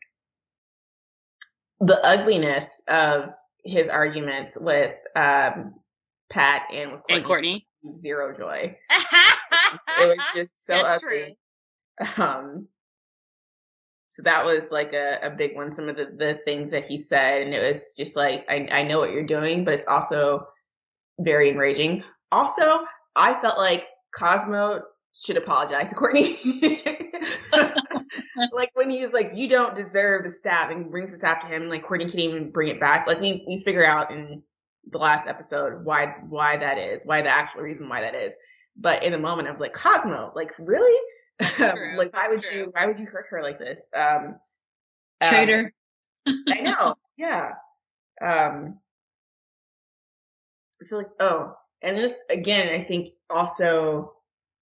The ugliness of his arguments with Pat and with Courtney, zero joy. It was just so ugly. So that was like a big one. Some of the things that he said, and it was just like, I know what you're doing, but it's also very enraging. Also, I felt like Cosmo should apologize to Courtney. Like when he was like, you don't deserve the staff, and brings the staff to him, and like Courtney can't even bring it back. Like we figure out in the last episode why that is, why the actual reason why that is. But in the moment I was like, Cosmo, like really? Like why would you hurt her like this? Traitor. I know. Yeah. I feel like, and this again, I think also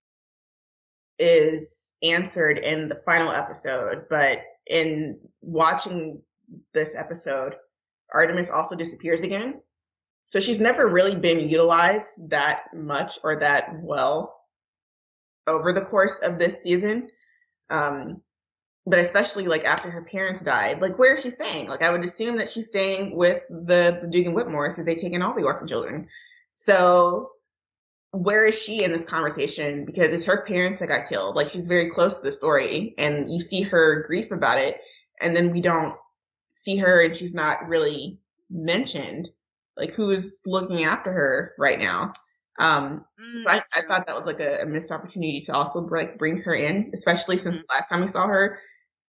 is answered in the final episode, but in watching this episode, Artemis also disappears again. So she's never really been utilized that much or that well over the course of this season. But especially like after her parents died, like where is she staying? Like I would assume that she's staying with the Dugan Whitmores, because they take in all the orphan children. So where is she in this conversation? Because it's her parents that got killed. Like she's very close to the story, and you see her grief about it, and then we don't see her, and she's not really mentioned. Like who is looking after her right now? So I thought that was like a missed opportunity to also bring her in, especially since the last time we saw her,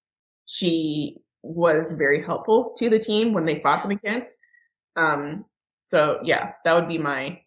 she was very helpful to the team when they fought the McKents. So yeah, that would be my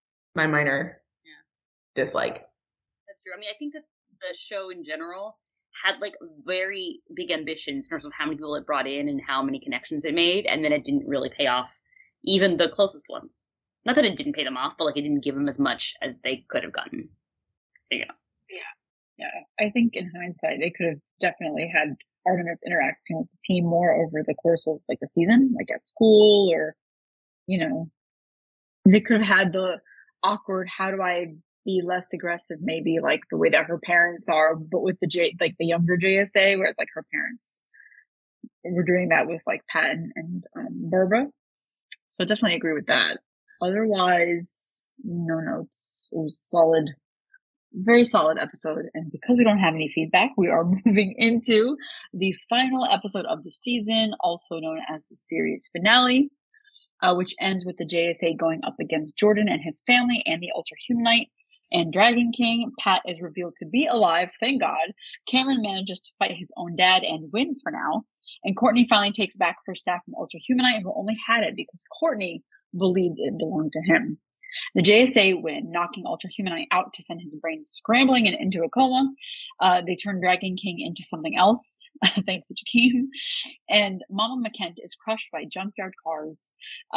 minor dislike. That's true. I mean, I think that the show in general had like very big ambitions in terms of how many people it brought in and how many connections it made, and then it didn't really pay off even the closest ones. Not that it didn't pay them off, but like it didn't give them as much as they could have gotten. There you go. Yeah. I think in hindsight, they could have definitely had Artemis interacting with the team more over the course of like the season, like at school, or, you know, they could have had the awkward, how do I be less aggressive, maybe like the way that her parents are, but with the the younger JSA, where it's like her parents were doing that with like Pat and Barbara. So I definitely agree with that. Otherwise, no notes. It was solid, very solid episode. And because we don't have any feedback, we are moving into the final episode of the season, also known as the series finale, which ends with the JSA going up against Jordan and his family and the Ultra Humanite and Dragon King. Pat is revealed to be alive, thank God. Cameron manages to fight his own dad and win for now. And Courtney finally takes back her staff from Ultra Humanite, who only had it because Courtney believed it belonged to him. The JSA win, knocking Ultra Humanite out to send his brain scrambling and into a coma. They turn Dragon King into something else, thanks to Jakeem. And Mama McKent is crushed by junkyard cars.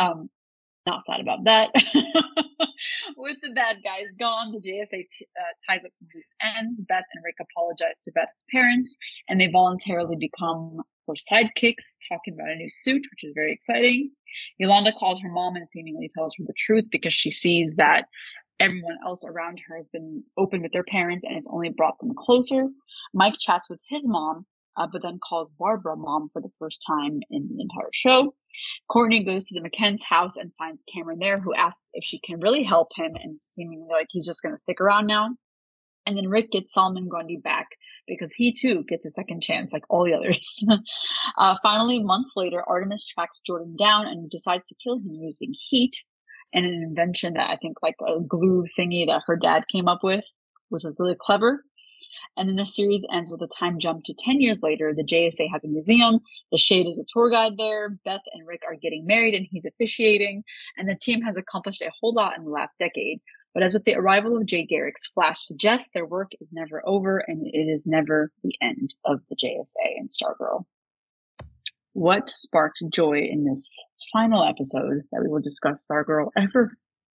Not sad about that. With the bad guys gone, the JSA ties up some loose ends. Beth and Rick apologize to Beth's parents, and they voluntarily become her sidekicks, talking about a new suit, which is very exciting. Yolanda calls her mom and seemingly tells her the truth because she sees that everyone else around her has been open with their parents and it's only brought them closer. Mike chats with his mom, but then calls Barbara mom for the first time in the entire show. Courtney goes to the McKent's house and finds Cameron there, who asks if she can really help him and seemingly like he's just going to stick around now. And then Rick gets Solomon Grundy back because he too gets a second chance like all the others. Finally, months later, Artemis tracks Jordan down and decides to kill him using heat and an invention that I think like a glue thingy that her dad came up with, which was really clever. And then the series ends with a time jump to 10 years later. The JSA has a museum. The Shade is a tour guide there. Beth and Rick are getting married and he's officiating. And the team has accomplished a whole lot in the last decade. But as with the arrival of Jay Garrick's Flash suggests, their work is never over and it is never the end of the JSA and Stargirl. What sparked joy in this final episode that we will discuss Stargirl ever?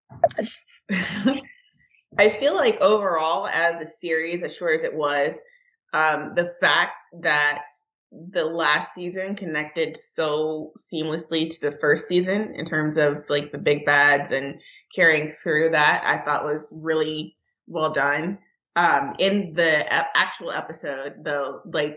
I feel like overall, as a series, as short as it was, the fact that the last season connected so seamlessly to the first season in terms of like the big bads and carrying through that, I thought was really well done. In the actual episode, though, like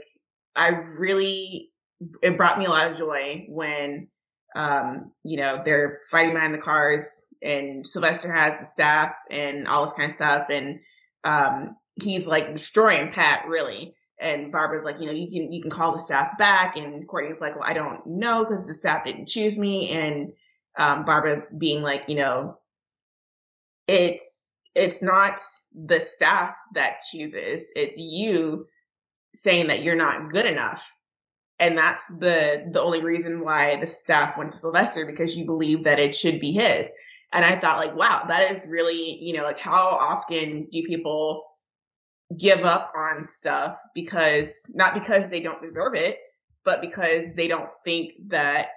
it brought me a lot of joy when, they're fighting behind the cars and Sylvester has the staff and all this kind of stuff. And, he's like destroying Pat really. And Barbara's like, you can call the staff back. And Courtney's like, well, I don't know because the staff didn't choose me. And, Barbara being like, it's not the staff that chooses. It's you saying that you're not good enough. And that's the only reason why the staff went to Sylvester, because you believe that it should be his. And I thought like, wow, that is really, like how often do people give up on stuff not because they don't deserve it, but because they don't think that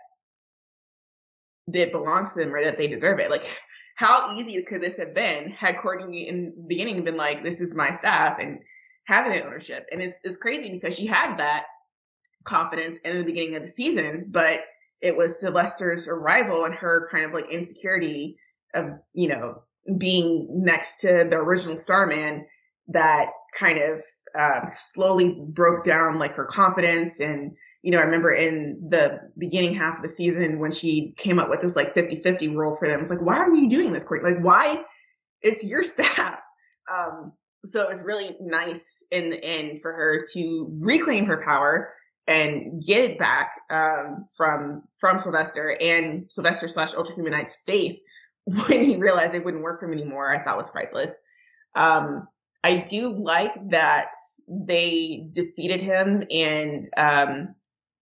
it belongs to them or that they deserve it. Like how easy could this have been had Courtney in the beginning been like, this is my staff and having that ownership. And it's crazy because she had that confidence in the beginning of the season, but it was Sylvester's arrival and her kind of like insecurity of, being next to the original Starman that kind of slowly broke down like her confidence. And, I remember in the beginning half of the season when she came up with this like 50-50 rule for them, it's like, why are you doing this, Courtney? Like, why? It's your staff. So it was really nice in the end for her to reclaim her power and get it back from Sylvester and Sylvester / Ultra Humanite's face when he realized it wouldn't work for him anymore, I thought was priceless. I do like that they defeated him, and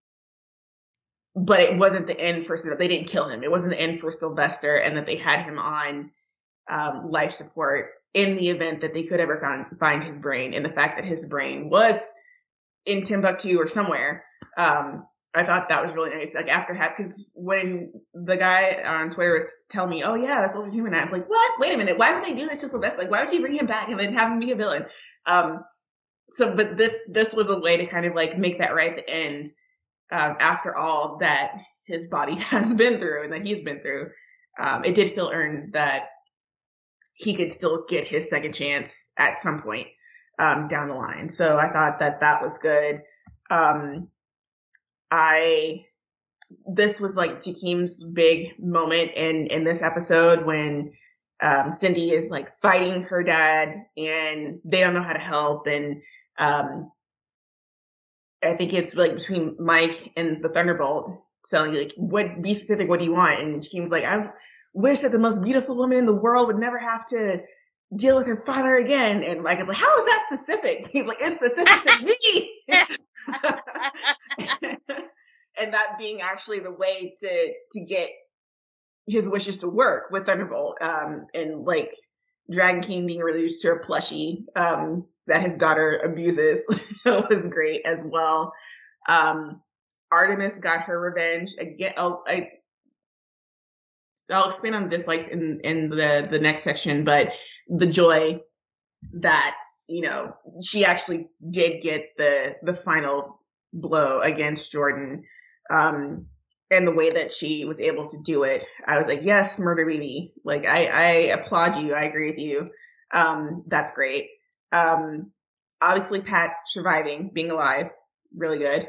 but it wasn't the end for Sylvester. They didn't kill him. It wasn't the end for Sylvester, and that they had him on life support in the event that they could ever find his brain. And the fact that his brain was in Timbuktu or somewhere, I thought that was really nice. Like after because when the guy on Twitter was telling me, "Oh yeah, that's Ultra Human," I was like, "What? Wait a minute! Why would they do this to Sylvester? Like, why would you bring him back and then have him be a villain?" But this was a way to kind of like make that right at the end. After all that his body has been through and that he's been through, it did feel earned that he could still get his second chance at some point down the line. So I thought that was good. This was like Jakeem's big moment in this episode when Cindy is like fighting her dad and they don't know how to help. And I think it's like between Mike and the Thunderbolt selling like, be specific, what do you want? And Jakeem's like, I wish that the most beautiful woman in the world would never have to deal with her father again. And Mike is like, how is that specific? He's like, it's specific to me. And that being actually the way to get his wishes to work with Thunderbolt, and like Dragon King being reduced to a plushie that his daughter abuses was great as well. Artemis got her revenge again. I'll expand on dislikes in the next section, but the joy that she actually did get the final blow against Jordan. And the way that she was able to do it, I was like, yes, murder baby. Like, I applaud you. I agree with you. That's great. Obviously Pat surviving, being alive, really good.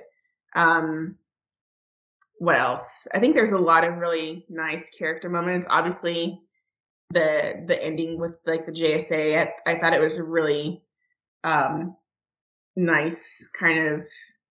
What else? I think there's a lot of really nice character moments. Obviously the ending with like the JSA, I thought it was a really, nice kind of,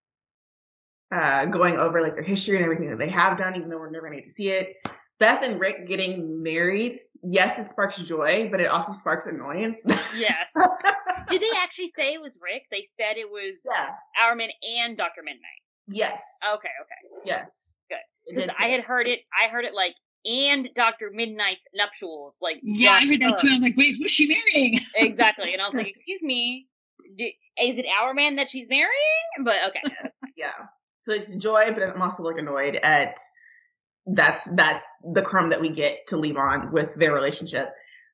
going over like their history and everything that they have done, even though we're never going to get to see it. Beth and Rick getting married, yes, it sparks joy, but it also sparks annoyance. Yes. Did they actually say it was Rick? They said it was Hourman and Dr. Midnight. Yes. Okay. Yes. Good. Because I heard it like, and Dr. Midnight's nuptials. Like, yeah, I heard that too. I'm like, wait, who's she marrying? Exactly. And I was like, excuse me, is it Hourman that she's marrying? But okay. Yes. Yeah. So it's joy, but I'm also like annoyed at that's the crumb that we get to leave on with their relationship.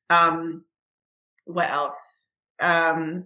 What else? I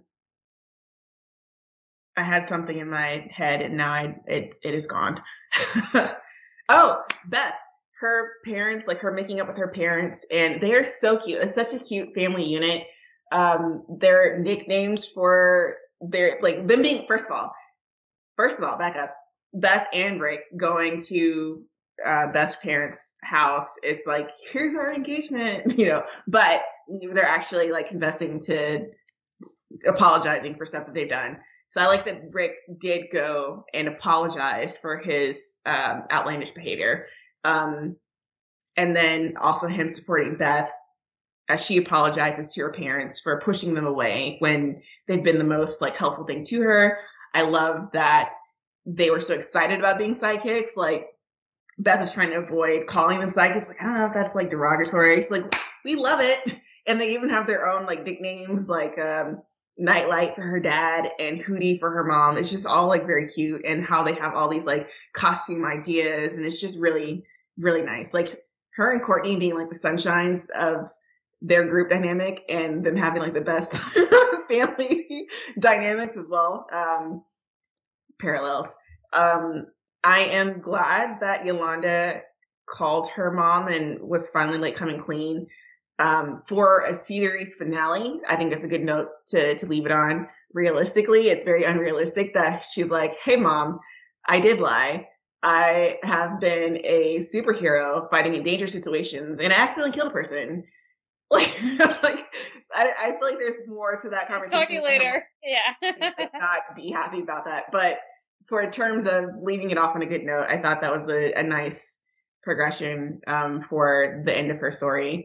had something in my head and now it is gone. Oh, Beth, her parents, like her making up with her parents, and they're so cute. It's such a cute family unit. Their nicknames for their, like them being, first of all, back up. Beth and Rick going to Beth's parents' house is like, here's our engagement, but they're actually like confessing to apologizing for stuff that they've done. So I like that Rick did go and apologize for his outlandish behavior. And then also him supporting Beth as she apologizes to her parents for pushing them away when they've been the most like helpful thing to her. I love that they were so excited about being sidekicks. Like Beth is trying to avoid calling them sidekicks. Like, I don't know if that's like derogatory. It's like, we love it. And they even have their own like nicknames, like Nightlight for her dad and Hootie for her mom. It's just all like very cute, and how they have all these like costume ideas, and it's just really, really nice. Like her and Courtney being like the sunshines of their group dynamic, and them having like the best family dynamics as well. Parallels. I am glad that Yolanda called her mom and was finally like coming clean. For a series finale, I think that's a good note to leave it on. Realistically, it's very unrealistic that she's like, hey mom, I did lie. I have been a superhero fighting in dangerous situations and I accidentally killed a person. Like I feel like there's more to that conversation. Talk to you later. Yeah. Not be happy about that. But for in terms of leaving it off on a good note, I thought that was a nice progression for the end of her story.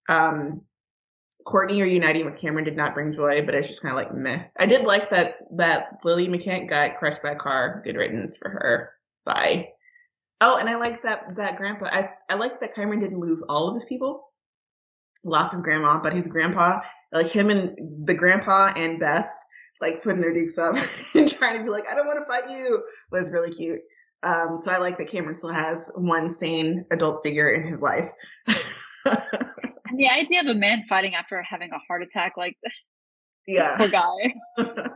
Courtney reuniting with Cameron did not bring joy, but it's just kind of like meh. I did like that Lily McKenna got crushed by a car. Good riddance for her. Bye. Oh, and I like that grandpa. I like that Cameron didn't lose all of his people. Lost his grandma, but his grandpa, like him and the grandpa and Beth, like putting their dukes up and trying to be like, I don't want to fight you, was really cute. So I like that Cameron still has one sane adult figure in his life. And the idea of a man fighting after having a heart attack, like, yeah, this poor guy.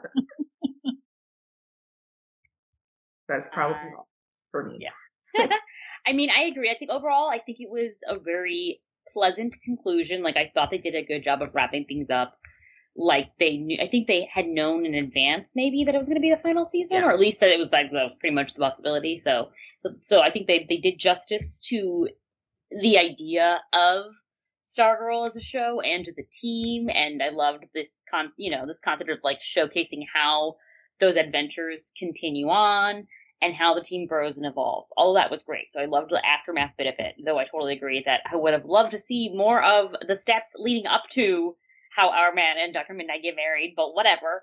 That's probably all for me. Yeah. I mean, I agree. I think overall, I think it was a very pleasant conclusion. Like, I thought they did a good job of wrapping things up. Like, they knew, I think they had known in advance maybe that it was going to be the final season, or at least that it was like, that was pretty much the possibility. So I think they did justice to the idea of Stargirl as a show and to the team. And I loved this this concept of like showcasing how those adventures continue on and how the team grows and evolves. All of that was great. So I loved the aftermath bit of it, though I totally agree that I would have loved to see more of the steps leading up to how Our Man and Dr. Midnight get married, but whatever.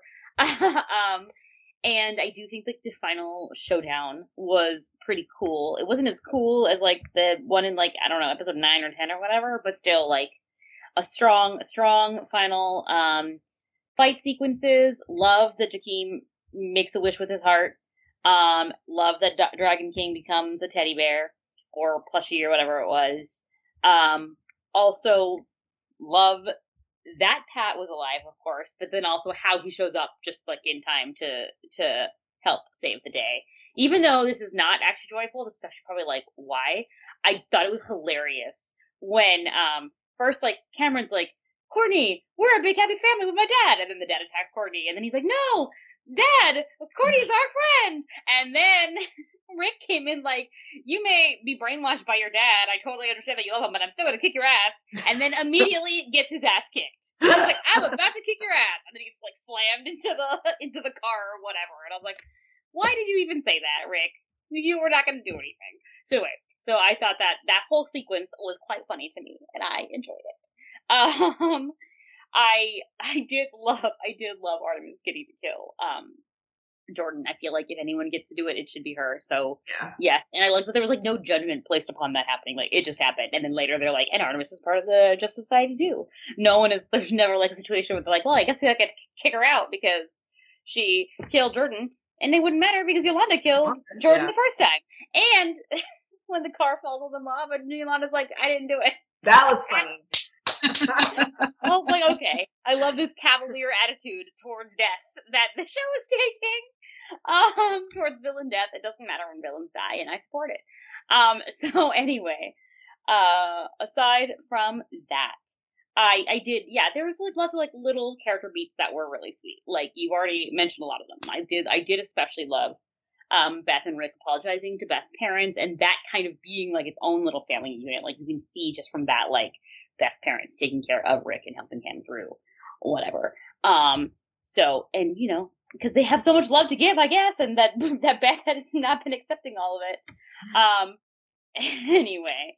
And I do think like the final showdown was pretty cool. It wasn't as cool as like the one in like, I don't know, episode 9 or 10 or whatever, but still like a strong final fight sequences. Love that Jakeem makes a wish with his heart. Love that Dragon King becomes a teddy bear or plushie or whatever it was. Also love that Pat was alive, of course, but then also how he shows up just like in time to help save the day. Even though this is not actually joyful, this is actually probably like why. I thought it was hilarious when first like Cameron's like, Courtney, we're a big happy family with my dad, and then the dad attacks Courtney, and then he's like, no, Dad, Courtney's our friend. And then Rick came in like, you may be brainwashed by your dad. I totally understand that you love him, but I'm still going to kick your ass. And then immediately gets his ass kicked. I was like, I'm about to kick your ass. And then he gets like slammed into the car or whatever. And I was like, why did you even say that, Rick? You were not going to do anything. So anyway, so I thought that whole sequence was quite funny to me, and I enjoyed it. I did love Artemis getting to kill Jordan. I feel like if anyone gets to do it, it should be her. So yes, and I liked that there was like no judgment placed upon that happening. Like it just happened, and then later they're like, and Artemis is part of the Justice Society too. There's never like a situation where they're like, well, I guess we could kick her out because she killed Jordan, and it wouldn't matter because Yolanda killed Jordan the first time. And when the car falls on the mob, and Yolanda's like, I didn't do it. That was funny. I was like, okay, I love this cavalier attitude towards death that the show is taking towards villain death. It doesn't matter when villains die, and I support it. So anyway, aside from that, I did, there was like lots of like little character beats that were really sweet. Like you've already mentioned a lot of them. I did especially love Beth and Rick apologizing to Beth's parents, and that kind of being like its own little family unit. Like you can see just from that, like Beth's parents taking care of Rick and helping him through whatever. So, and because they have so much love to give, I guess, and that Beth has not been accepting all of it. Anyway,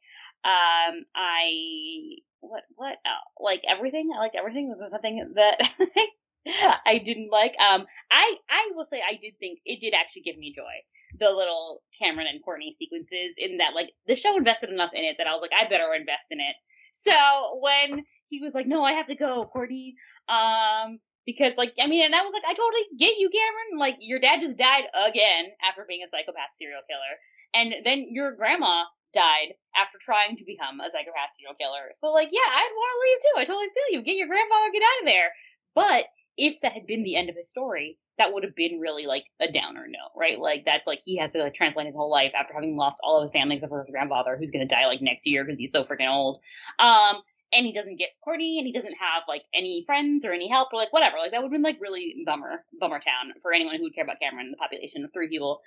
like everything. I liked everything. There's nothing that I didn't like. I will say I did think it did actually give me joy. The little Cameron and Courtney sequences, in that like the show invested enough in it that I was like, I better invest in it. So when he was like, no, I have to go, Courtney, because like, I mean, and I was like, I totally get you, Cameron. Like, your dad just died again after being a psychopath serial killer. And then your grandma died after trying to become a psychopath serial killer. So like, yeah, I'd want to leave too. I totally feel you. Get your grandfather, get out of there. But if that had been the end of his story, that would have been really like a downer note, right? Like that's like he has to like transplant his whole life after having lost all of his family except for his grandfather, who's going to die like next year because he's so freaking old. And he doesn't get Courtney, and he doesn't have like any friends or any help or like whatever. Like that would have been like really bummer town for anyone who would care about Cameron, the population of 3 people.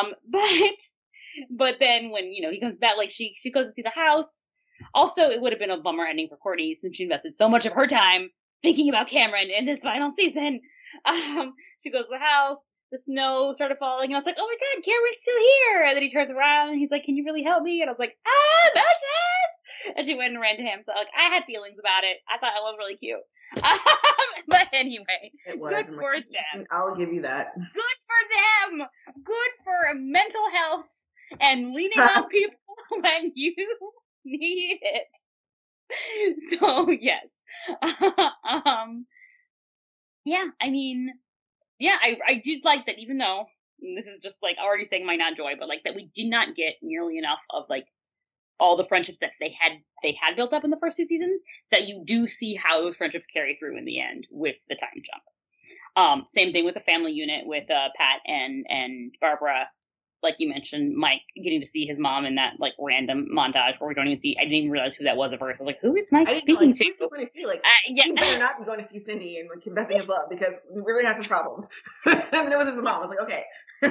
But then when he comes back, like she goes to see the house. Also, it would have been a bummer ending for Courtney since she invested so much of her time thinking about Cameron in this final season. She goes to the house, the snow started falling, and I was like, oh my god, Cameron's still here! And then he turns around and he's like, can you really help me? And I was like, emotions! And she went and ran to him. So like, I had feelings about it. I thought it was really cute. But anyway, good for them. I'll give you that. Good for them. Good for mental health and leaning on people when you need it. So yes. Yeah, I mean, yeah, I did like that, even though this is just like already saying my not joy, but like that we did not get nearly enough of like all the friendships that they had built up in the first two seasons, that you do see how those friendships carry through in the end with the time jump. Same thing with the family unit with Pat and Barbara. Like you mentioned, Mike getting to see his mom in that like random montage where we don't even see. I didn't even realize who that was at first. I was like, "Who is Mike speaking to?" Who's going to see? Like, he better not be going to see Cindy and like, confessing his love, because we're gonna have some problems. And then it was his mom. I was like, okay.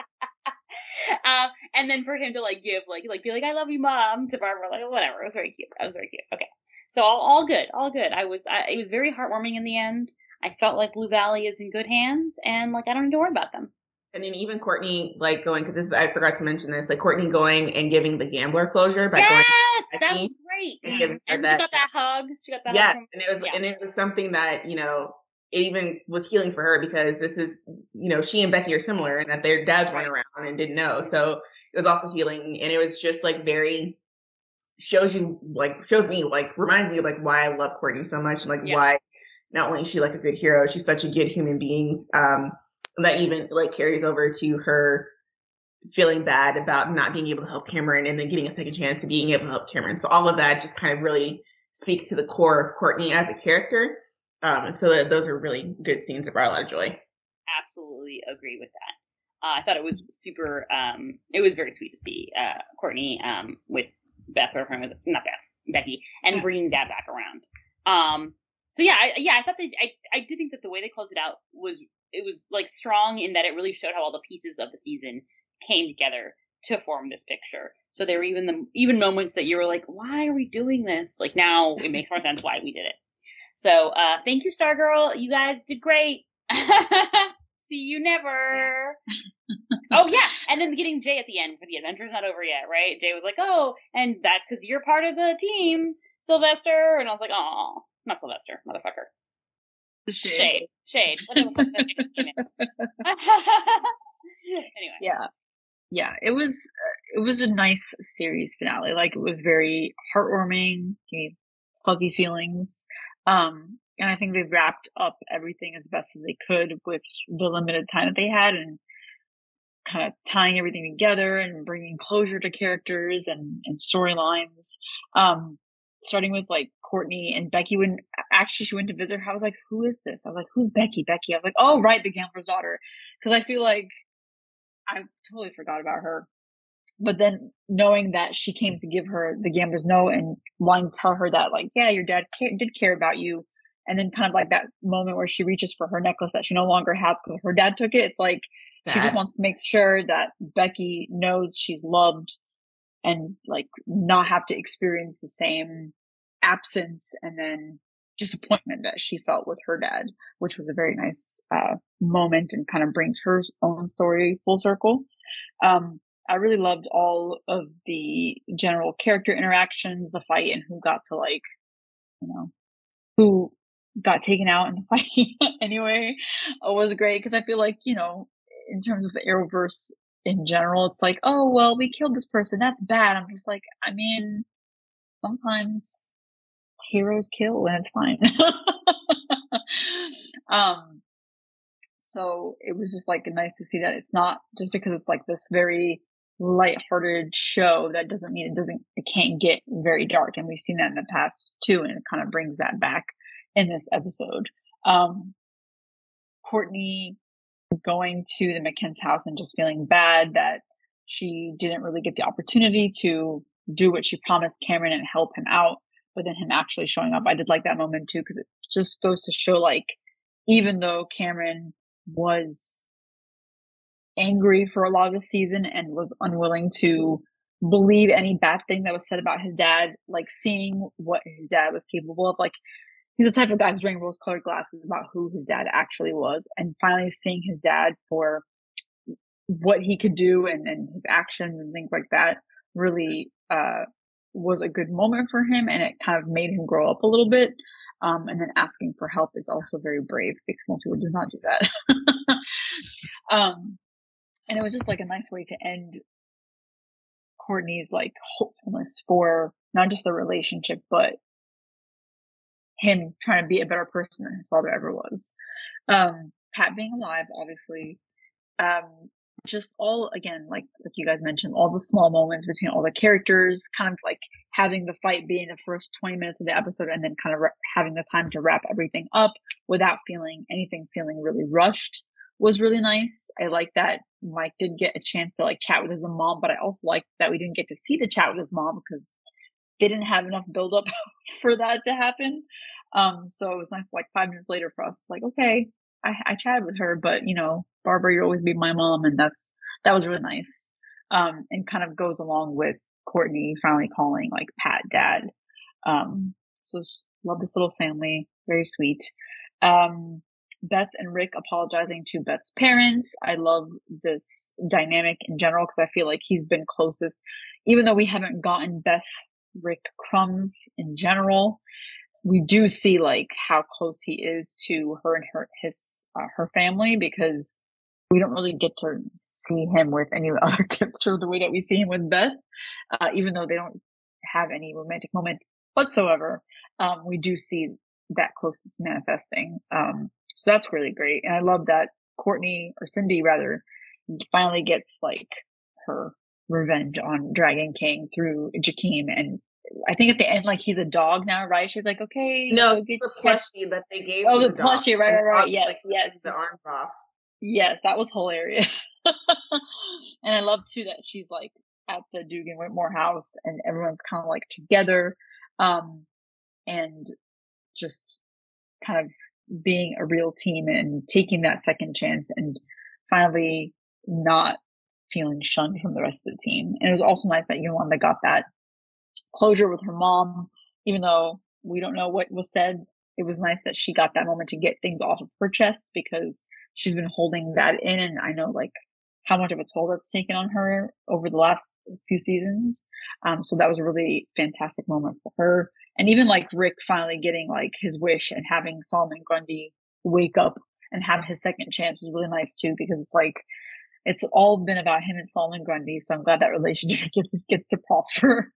And then for him to like give like be like, "I love you, Mom," to Barbara, like whatever. It was very cute. Okay, so all good. It was very heartwarming in the end. I felt like Blue Valley is in good hands, and like I don't need to worry about them. And then even Courtney, like going, because I forgot to mention this, like Courtney going and giving the Gambler closure by going. Yes, that was great. And she got that hug. Yes, and it was something that, you know, it even was healing for her, because this is, you know, she and Becky are similar in that their dads weren't around and didn't know. So it was also healing, and it was just like very shows me like reminds me of like why I love Courtney so much, and like why not only is she like a good hero, she's such a good human being. That even like carries over to her feeling bad about not being able to help Cameron, and then getting a second chance to being able to help Cameron. So all of that just kind of really speaks to the core of Courtney as a character. So those are really good scenes that brought a lot of joy. Absolutely agree with that. I thought it was super, it was very sweet to see Courtney with Beth, or her, not Beth, Becky, and bringing that back around. So yeah, I thought I did think that the way they closed it out was like strong, in that it really showed how all the pieces of the season came together to form this picture. So there were even moments that you were like, why are we doing this? Like now it makes more sense why we did it. So thank you, Stargirl. You guys did great. See you never. Oh yeah, and then getting Jay at the end for the adventure's not over yet, right? Jay was like, oh, and that's because you're part of the team, Sylvester. And I was like, oh, not Sylvester, motherfucker. Shade. Whatever the fuck that shit's name is. Anyway. Yeah. It was a nice series finale. Like, it was very heartwarming, gave fuzzy feelings. And I think they wrapped up everything as best as they could with the limited time that they had, and kind of tying everything together and bringing closure to characters and storylines. Starting with like Courtney and Becky, when actually she went to visit her, I was like, who is this? I was like, who's Becky? I was like, oh, right, the gambler's daughter. Because I feel like I totally forgot about her. But then knowing that she came to give her the gambler's note and wanting to tell her that, like, yeah, your dad did care about you. And then kind of like that moment where she reaches for her necklace that she no longer has because her dad took it. It's like, she just wants to make sure that Becky knows she's loved, and like not have to experience the same absence and then disappointment that she felt with her dad, which was a very nice moment, and kind of brings her own story full circle. I really loved all of the general character interactions, the fight, and who got to like, you know, who got taken out in the fight anyway. It was great, because I feel like, you know, in terms of the Arrowverse in general, it's like, oh, well, we killed this person, that's bad. I'm just like, I mean, sometimes heroes kill and it's fine. So it was just like nice to see that it's not just because it's like this very lighthearted show, that doesn't mean it can't get very dark. And we've seen that in the past too, and it kind of brings that back in this episode. Courtney going to the McKenn's house and just feeling bad that she didn't really get the opportunity to do what she promised Cameron and help him out, but then him actually showing up. I did like that moment too, because it just goes to show, like, even though Cameron was angry for a lot of the season and was unwilling to believe any bad thing that was said about his dad, like seeing what his dad was capable of, like, he's the type of guy who's wearing rose-colored glasses about who his dad actually was, and finally seeing his dad for what he could do and his actions and things like that really was a good moment for him, and it kind of made him grow up a little bit. And then asking for help is also very brave, because most people do not do that. And it was just like a nice way to end Courtney's like hopefulness for not just the relationship, but him trying to be a better person than his father ever was. Pat being alive, obviously. Just all, again, like you guys mentioned, all the small moments between all the characters, kind of like having the fight be in the first 20 minutes of the episode, and then kind of having the time to wrap everything up without feeling really rushed was really nice. I like that Mike did get a chance to like chat with his mom, but I also like that we didn't get to see the chat with his mom because they didn't have enough build up for that to happen. So it was nice, like 5 minutes later for us, like, okay, I chatted with her, but you know, Barbara, you'll always be my mom. And that was really nice. And kind of goes along with Courtney finally calling like Pat dad. So love this little family. Very sweet. Beth and Rick apologizing to Beth's parents. I love this dynamic in general, because I feel like he's been closest, even though we haven't gotten Beth Rick crumbs in general. We do see like how close he is to her and her family, because we don't really get to see him with any other character the way that we see him with Beth, even though they don't have any romantic moments whatsoever. We do see that closeness manifesting. So that's really great. And I love that Cindy rather, finally gets like her revenge on Dragon King through Jakeem. And I think at the end, like, he's a dog now, right? She's like, okay. No, it's the plushie that they gave. Oh, the plushie, right. Yes, like, yes. The arms off. Yes, that was hilarious. And I love too that she's like at the Dugan Whitmore house and everyone's kind of like together, and just kind of being a real team and taking that second chance and finally not feeling shunned from the rest of the team. And it was also nice that Yolanda got that closure with her mom, even though we don't know what was said. It was nice that she got that moment to get things off of her chest, because she's been holding that in, and I know like how much of a toll that's taken on her over the last few seasons. So that was a really fantastic moment for her. And even like Rick finally getting like his wish and having Solomon Grundy wake up and have his second chance was really nice too, because it's like, it's all been about him and Solomon Grundy. So I'm glad that relationship gets to prosper.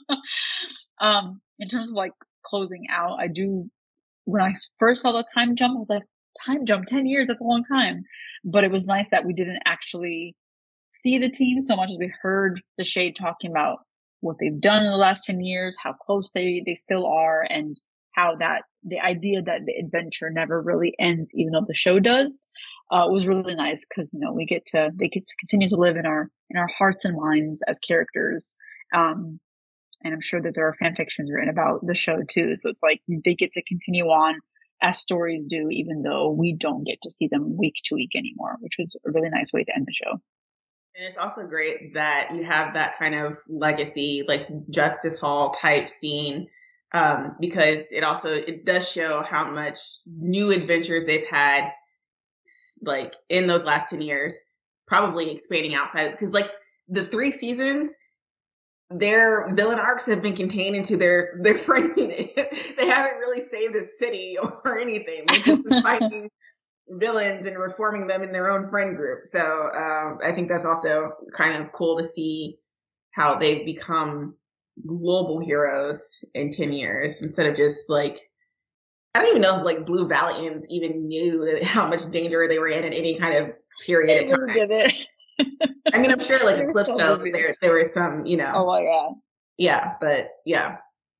In terms of like closing out, when I first saw the time jump, I was like, time jump, 10 years, that's a long time. But it was nice that we didn't actually see the team so much as we heard the Shade talking about what they've done in the last 10 years, how close they still are, and how that the idea that the adventure never really ends, even though the show does, was really nice, because you know they get to continue to live in our hearts and minds as characters. And I'm sure that there are fan fictions written about the show too. So it's like they get to continue on as stories do, even though we don't get to see them week to week anymore, which was a really nice way to end the show. And it's also great that you have that kind of legacy, like Justice Hall type scene, because it does show how much new adventures they've had, like in those last 10 years, probably expanding outside, because like the 3 seasons, their villain arcs have been contained into their friend unit. They haven't really saved a city or anything. They've just been fighting villains and reforming them in their own friend group. So I think that's also kind of cool to see how they've become global heroes in 10 years, instead of just like, I don't even know if like Blue Valiants even knew how much danger they were in any kind of period of time. I mean, I'm sure like Calypso, there was some, you know. Oh my God. Yeah, but yeah.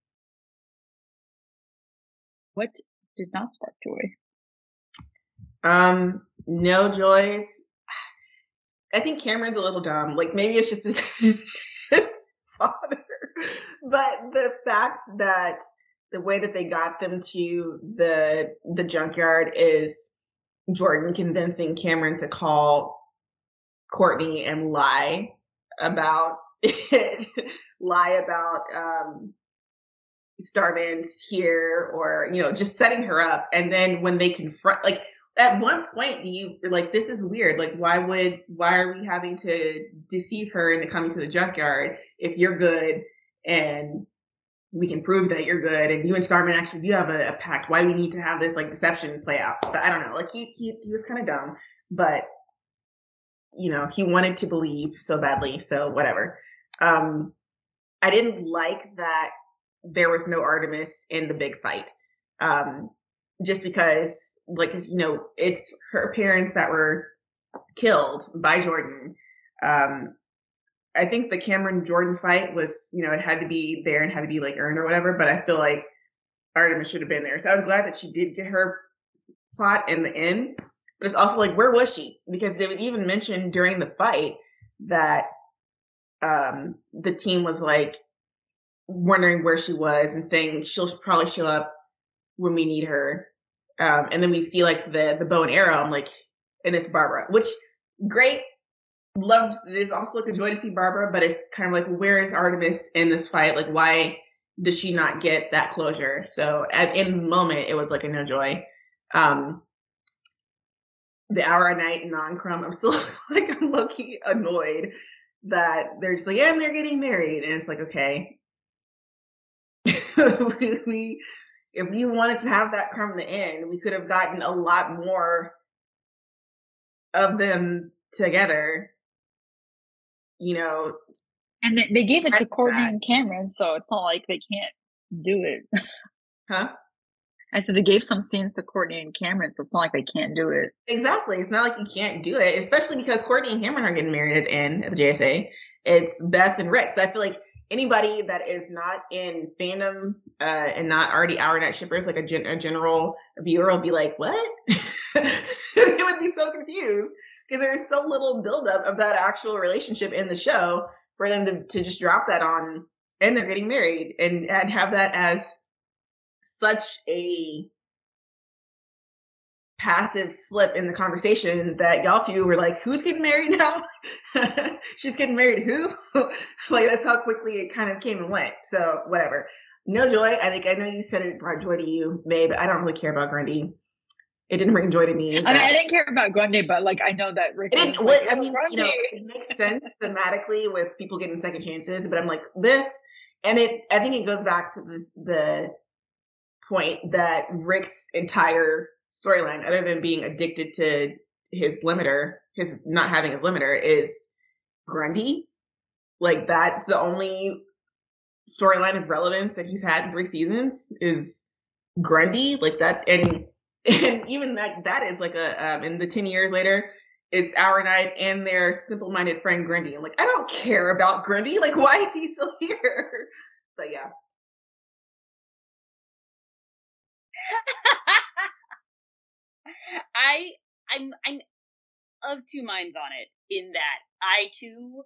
What did not spark joy? No joys. I think Cameron's a little dumb. Like maybe it's just because he's his father. But the fact that the way that they got them to the junkyard is Jordan convincing Cameron to call Courtney and lie about it, Starman's here, or, you know, just setting her up. And then when they confront, like at one point, you're like, this is weird. Like, why are we having to deceive her into coming to the junkyard if you're good and we can prove that you're good, and you and Starman actually do have a pact. Why do we need to have this like deception play out? But I don't know. Like he was kind of dumb, but he wanted to believe so badly. So whatever. I didn't like that there was no Artemis in the big fight. Just because, like, it's her parents that were killed by Jordan. I think the Cameron Jordan fight was, it had to be there and had to be like earned or whatever, but I feel like Artemis should have been there. So I was glad that she did get her plot in the end, but it's also like, where was she? Because it was even mentioned during the fight that the team was like wondering where she was and saying she'll probably show up when we need her. And then we see like the bow and arrow. I'm like, and it's Barbara, which great. It's also like a joy to see Barbara, but it's kind of like, where is Artemis in this fight? Like, why does she not get that closure? So in the moment, it was like a no joy. The Hour a Night non-crumb, I'm still like, I'm low-key annoyed that they're just like, yeah, and they're getting married. And it's like, okay. If we wanted to have that come to the end, we could have gotten a lot more of them together, And they gave it to Courtney and Cameron, so it's not like they can't do it. Huh? I said they gave some scenes to Courtney and Cameron, so it's not like they can't do it. Exactly. It's not like you can't do it, especially because Courtney and Cameron are getting married at the end of the JSA. It's Beth and Rick. So I feel like anybody that is not in fandom and not already Hour Night shippers, like a general viewer, will be like, what? They would be so confused because there's so little buildup of that actual relationship in the show for them to just drop that on and they're getting married and have that as such a passive slip in the conversation that y'all two were like, who's getting married now? She's getting married who? Like, that's how quickly it kind of came and went. So whatever. No joy. I know you said it brought joy to you, May, but I don't really care about Grundy. It didn't bring joy to me. I mean, I didn't care about Grundy, but like, I know that Rick. It makes sense thematically with people getting second chances, but I'm like, this, and I think it goes back to the point that Rick's entire storyline, other than being addicted to his not having his limiter, is Grundy. Like, that's the only storyline of relevance that he's had in 3 seasons is Grundy. Like, that's, and even that is like in the 10 years later, it's Hour Night and their simple-minded friend Grundy. I'm like, I don't care about Grundy. Like, why is he still here? But yeah. I'm of two minds on it, in that I too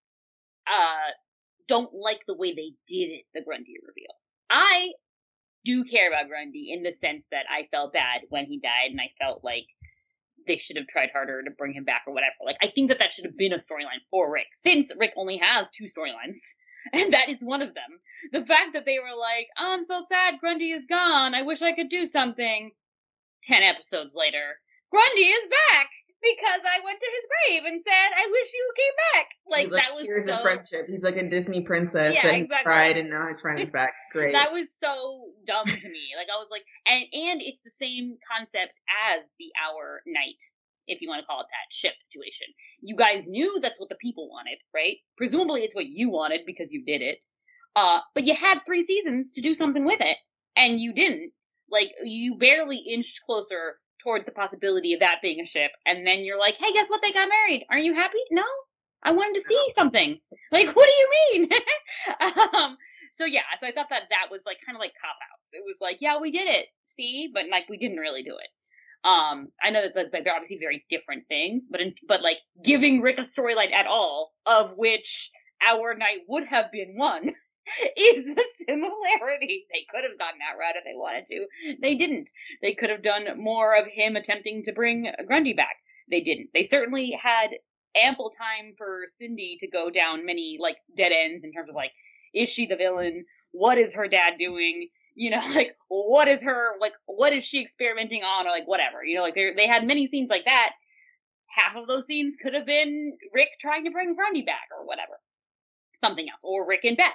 don't like the way they did it, the Grundy reveal. I do care about Grundy in the sense that I felt bad when he died, and I felt like they should have tried harder to bring him back or whatever. Like, I think that should have been a storyline for Rick, since Rick only has 2 storylines, and that is one of them. The fact that they were like, oh, I'm so sad Grundy is gone, I wish I could do something. 10 episodes later, Grundy is back because I went to his grave and said, I wish you came back. Like, that was tears of friendship. He's like a Disney princess that exactly. cried and now his friend is back. Great. That was so dumb to me. Like, I was like, and it's the same concept as the Hour Night, if you want to call it that, ship situation. You guys knew that's what the people wanted, right? Presumably it's what you wanted because you did it. But you had 3 seasons to do something with it, and you didn't. Like, you barely inched closer towards the possibility of that being a ship, and then you're like, hey, guess what? They got married. Aren't you happy? No? I wanted to see something. Like, what do you mean? So I thought that was like kind of like cop-outs. It was like, yeah, we did it, see? But like, we didn't really do it. I know that they're obviously very different things, but like, giving Rick a storyline at all, of which Hour Night would have been one, is the similarity. They could have gone that route if they wanted to. They didn't. They could have done more of him attempting to bring Grundy back. They didn't. They certainly had ample time for Cindy to go down many, like, dead ends in terms of, like, is she the villain? What is her dad doing? You know, like, what is she experimenting on? Or, like, whatever. You know, like, they had many scenes like that. Half of those scenes could have been Rick trying to bring Grundy back or whatever. Something else. Or Rick and Beth.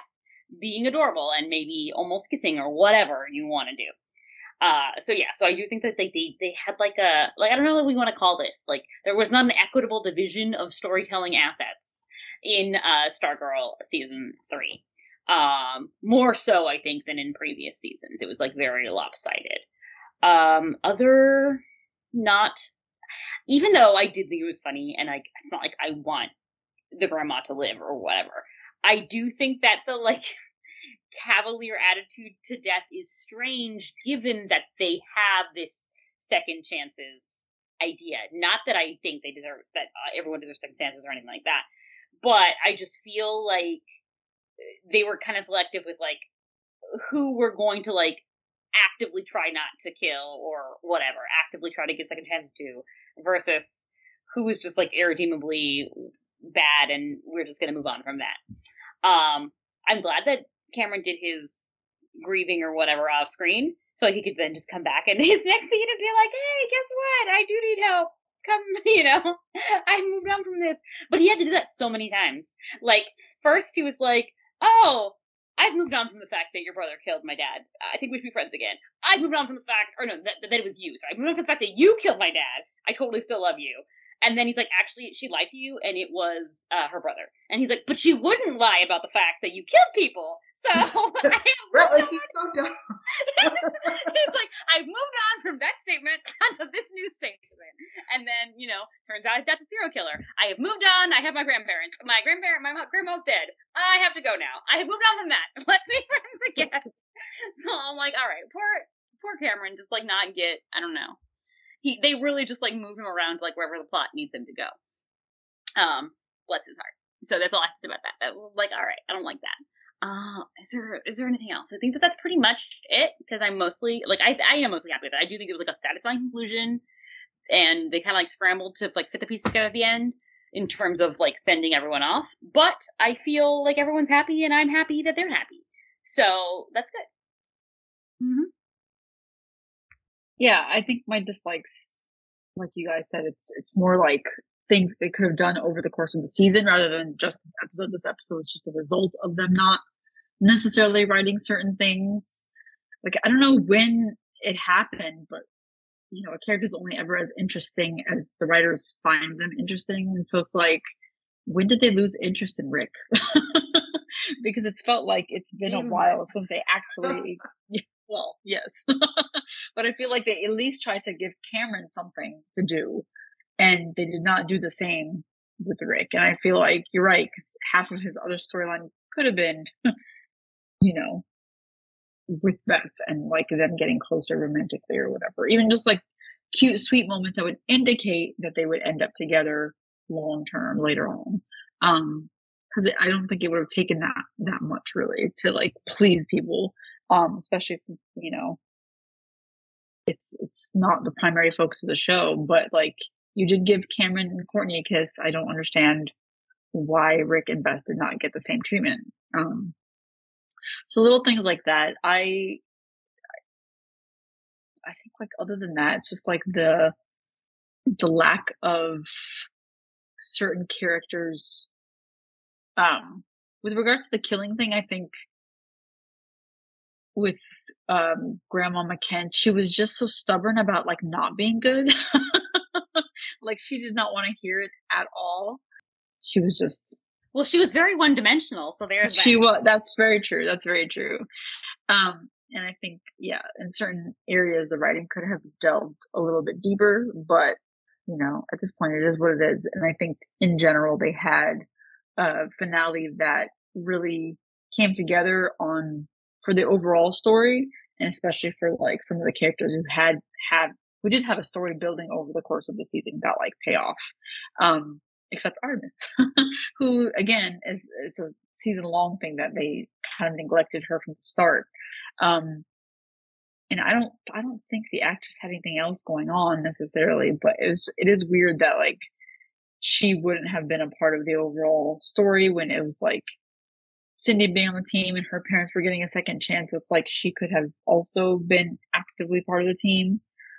being adorable and maybe almost kissing or whatever you want to do. So I do think that they had like I don't know what we want to call this. Like there was not an equitable division of storytelling assets in Stargirl season 3. More so I think than in previous seasons. It was like very lopsided. Even though I did think it was funny and it's not like I want the grandma to live or whatever. I do think that the like cavalier attitude to death is strange given that they have this second chances idea. Not that I think they deserve that everyone deserves second chances or anything like that, but I just feel like they were kind of selective with like who we're going to like actively try not to kill or whatever, actively try to give second chances to, versus who was just like irredeemably bad and we're just gonna move on from that. I'm glad that Cameron did his grieving or whatever off screen, so he could then just come back in his next scene and be like, hey, guess what? I do need help. Come, I moved on from this. But he had to do that so many times. Like, first he was like, oh, I've moved on from the fact that your brother killed my dad. I think we should be friends again. I've moved on from the fact, or no, that it was you. Sorry. I moved on from the fact that you killed my dad. I totally still love you. And then he's like, actually, she lied to you, and it was her brother. And he's like, but she wouldn't lie about the fact that you killed people. So right, he's so dumb. He's like, I've moved on from that statement onto this new statement. And then, turns out that's a serial killer. I have moved on. I have my grandparents. My grandma's dead. I have to go now. I have moved on from that. Let's be friends again. So I'm like, all right, poor Cameron, just like not get, I don't know. They really just like move him around to like wherever the plot needs him to go. Bless his heart. So that's all I have to say about that. That was like, all right, I don't like that. Is there anything else? I think that's pretty much it, because I'm mostly like I am mostly happy with it. I do think it was like a satisfying conclusion, and they kind of like scrambled to like fit the pieces together at the end in terms of like sending everyone off. But I feel like everyone's happy, and I'm happy that they're happy. So that's good. Mm-hmm. Yeah, I think my dislikes, like you guys said, it's more like things they could have done over the course of the season rather than just this episode. This episode is just the result of them not necessarily writing certain things. Like, I don't know when it happened, but a character's only ever as interesting as the writers find them interesting. And so it's like, when did they lose interest in Rick? Because it's felt like it's been a while since they actually, well, yes. But I feel like they at least tried to give Cameron something to do, and they did not do the same with Rick. And I feel like you're right, because half of his other storyline could have been, with Beth and like them getting closer romantically or whatever. Even just like cute, sweet moments that would indicate that they would end up together long term later on. Because I don't think it would have taken that much really to like please people. Especially since it's not the primary focus of the show, but like you did give Cameron and Courtney a kiss. I don't understand why Rick and Beth did not get the same treatment. So little things like that. I think like other than that, it's just like the lack of certain characters. With regards to the killing thing, I think with Grandma McKent, she was just so stubborn about like not being good. Like she did not want to hear it at all. She was just she was very one-dimensional, so there's that. She was. That's very true. That's very true. And I think, yeah, in certain areas the writing could have delved a little bit deeper, but at this point it is what it is. And I think in general they had a finale that really came together for the overall story, and especially for like some of the characters who did have a story building over the course of the season that like pay off. Except Artemis, who again is a season long thing that they kind of neglected her from the start. And I don't think the actress had anything else going on necessarily, but it is weird that like she wouldn't have been a part of the overall story when it was like Cindy being on the team and her parents were getting a second chance. It's like she could have also been actively part of the team.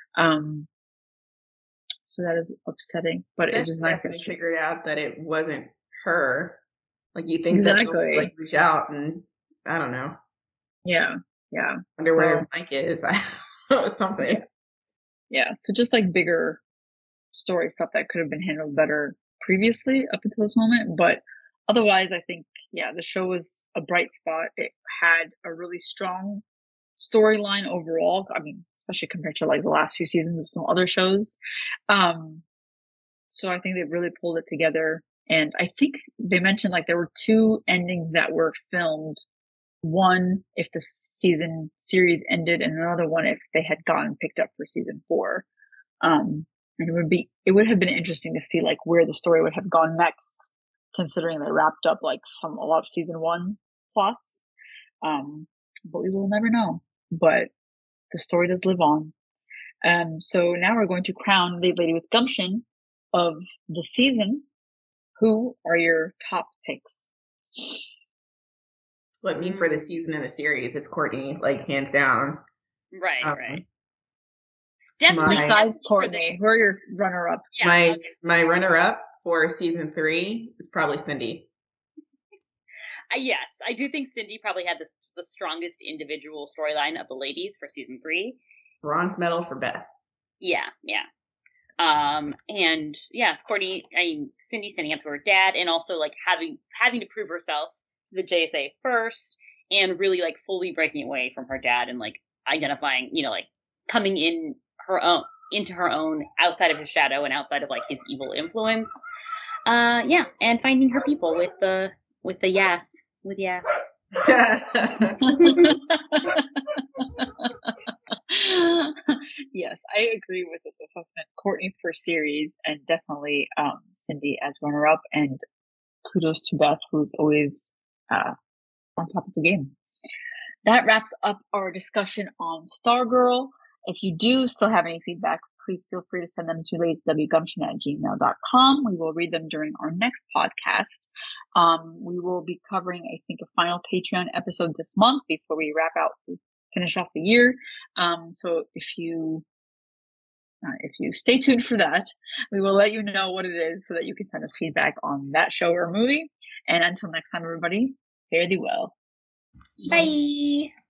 So that is upsetting, but it is nice that they figured out that it wasn't her. Like you think that someone would like reach out and I don't know. Yeah. Wonder where Mike is. Something. Yeah. So just like bigger story stuff that could have been handled better previously up until this moment. But otherwise, I think, the show was a bright spot. It had a really strong storyline overall. I mean, especially compared to like the last few seasons of some other shows. So I think they really pulled it together. And I think they mentioned like there were 2 endings that were filmed. One, if the series ended, and another one if they had gotten picked up for season 4. And it would have been interesting to see like where the story would have gone next, considering they wrapped up like a lot of season 1 plots. But we will never know. But the story does live on. So now we're going to crown the lady with gumption of the season. Who are your top picks? Well, I mean, for the season and the series, it's Courtney, like hands down. Right. Definitely. Besides Courtney, who are your runner-up? Yeah, my runner-up for season 3 is probably Cindy. Yes, I do think Cindy probably had the strongest individual storyline of the ladies for season 3. Bronze medal for Beth. Yeah. And yes, Courtney, Cindy standing up to her dad, and also like having to prove herself to the JSA first, and really like fully breaking away from her dad and like identifying, like coming into her own outside of his shadow and outside of like his evil influence. And finding her people with the Yas. Yes, I agree with this assessment. Courtney for series, and definitely Cindy as runner-up, and kudos to Beth, who's always on top of the game. That wraps up our discussion on Stargirl. If you do still have any feedback, please feel free to send them to ladywgumption@gmail.com. We will read them during our next podcast. We will be covering, I think, a final Patreon episode this month before we finish off the year. So if you stay tuned for that, we will let you know what it is so that you can send us feedback on that show or movie. And until next time, everybody, fare thee well. Bye.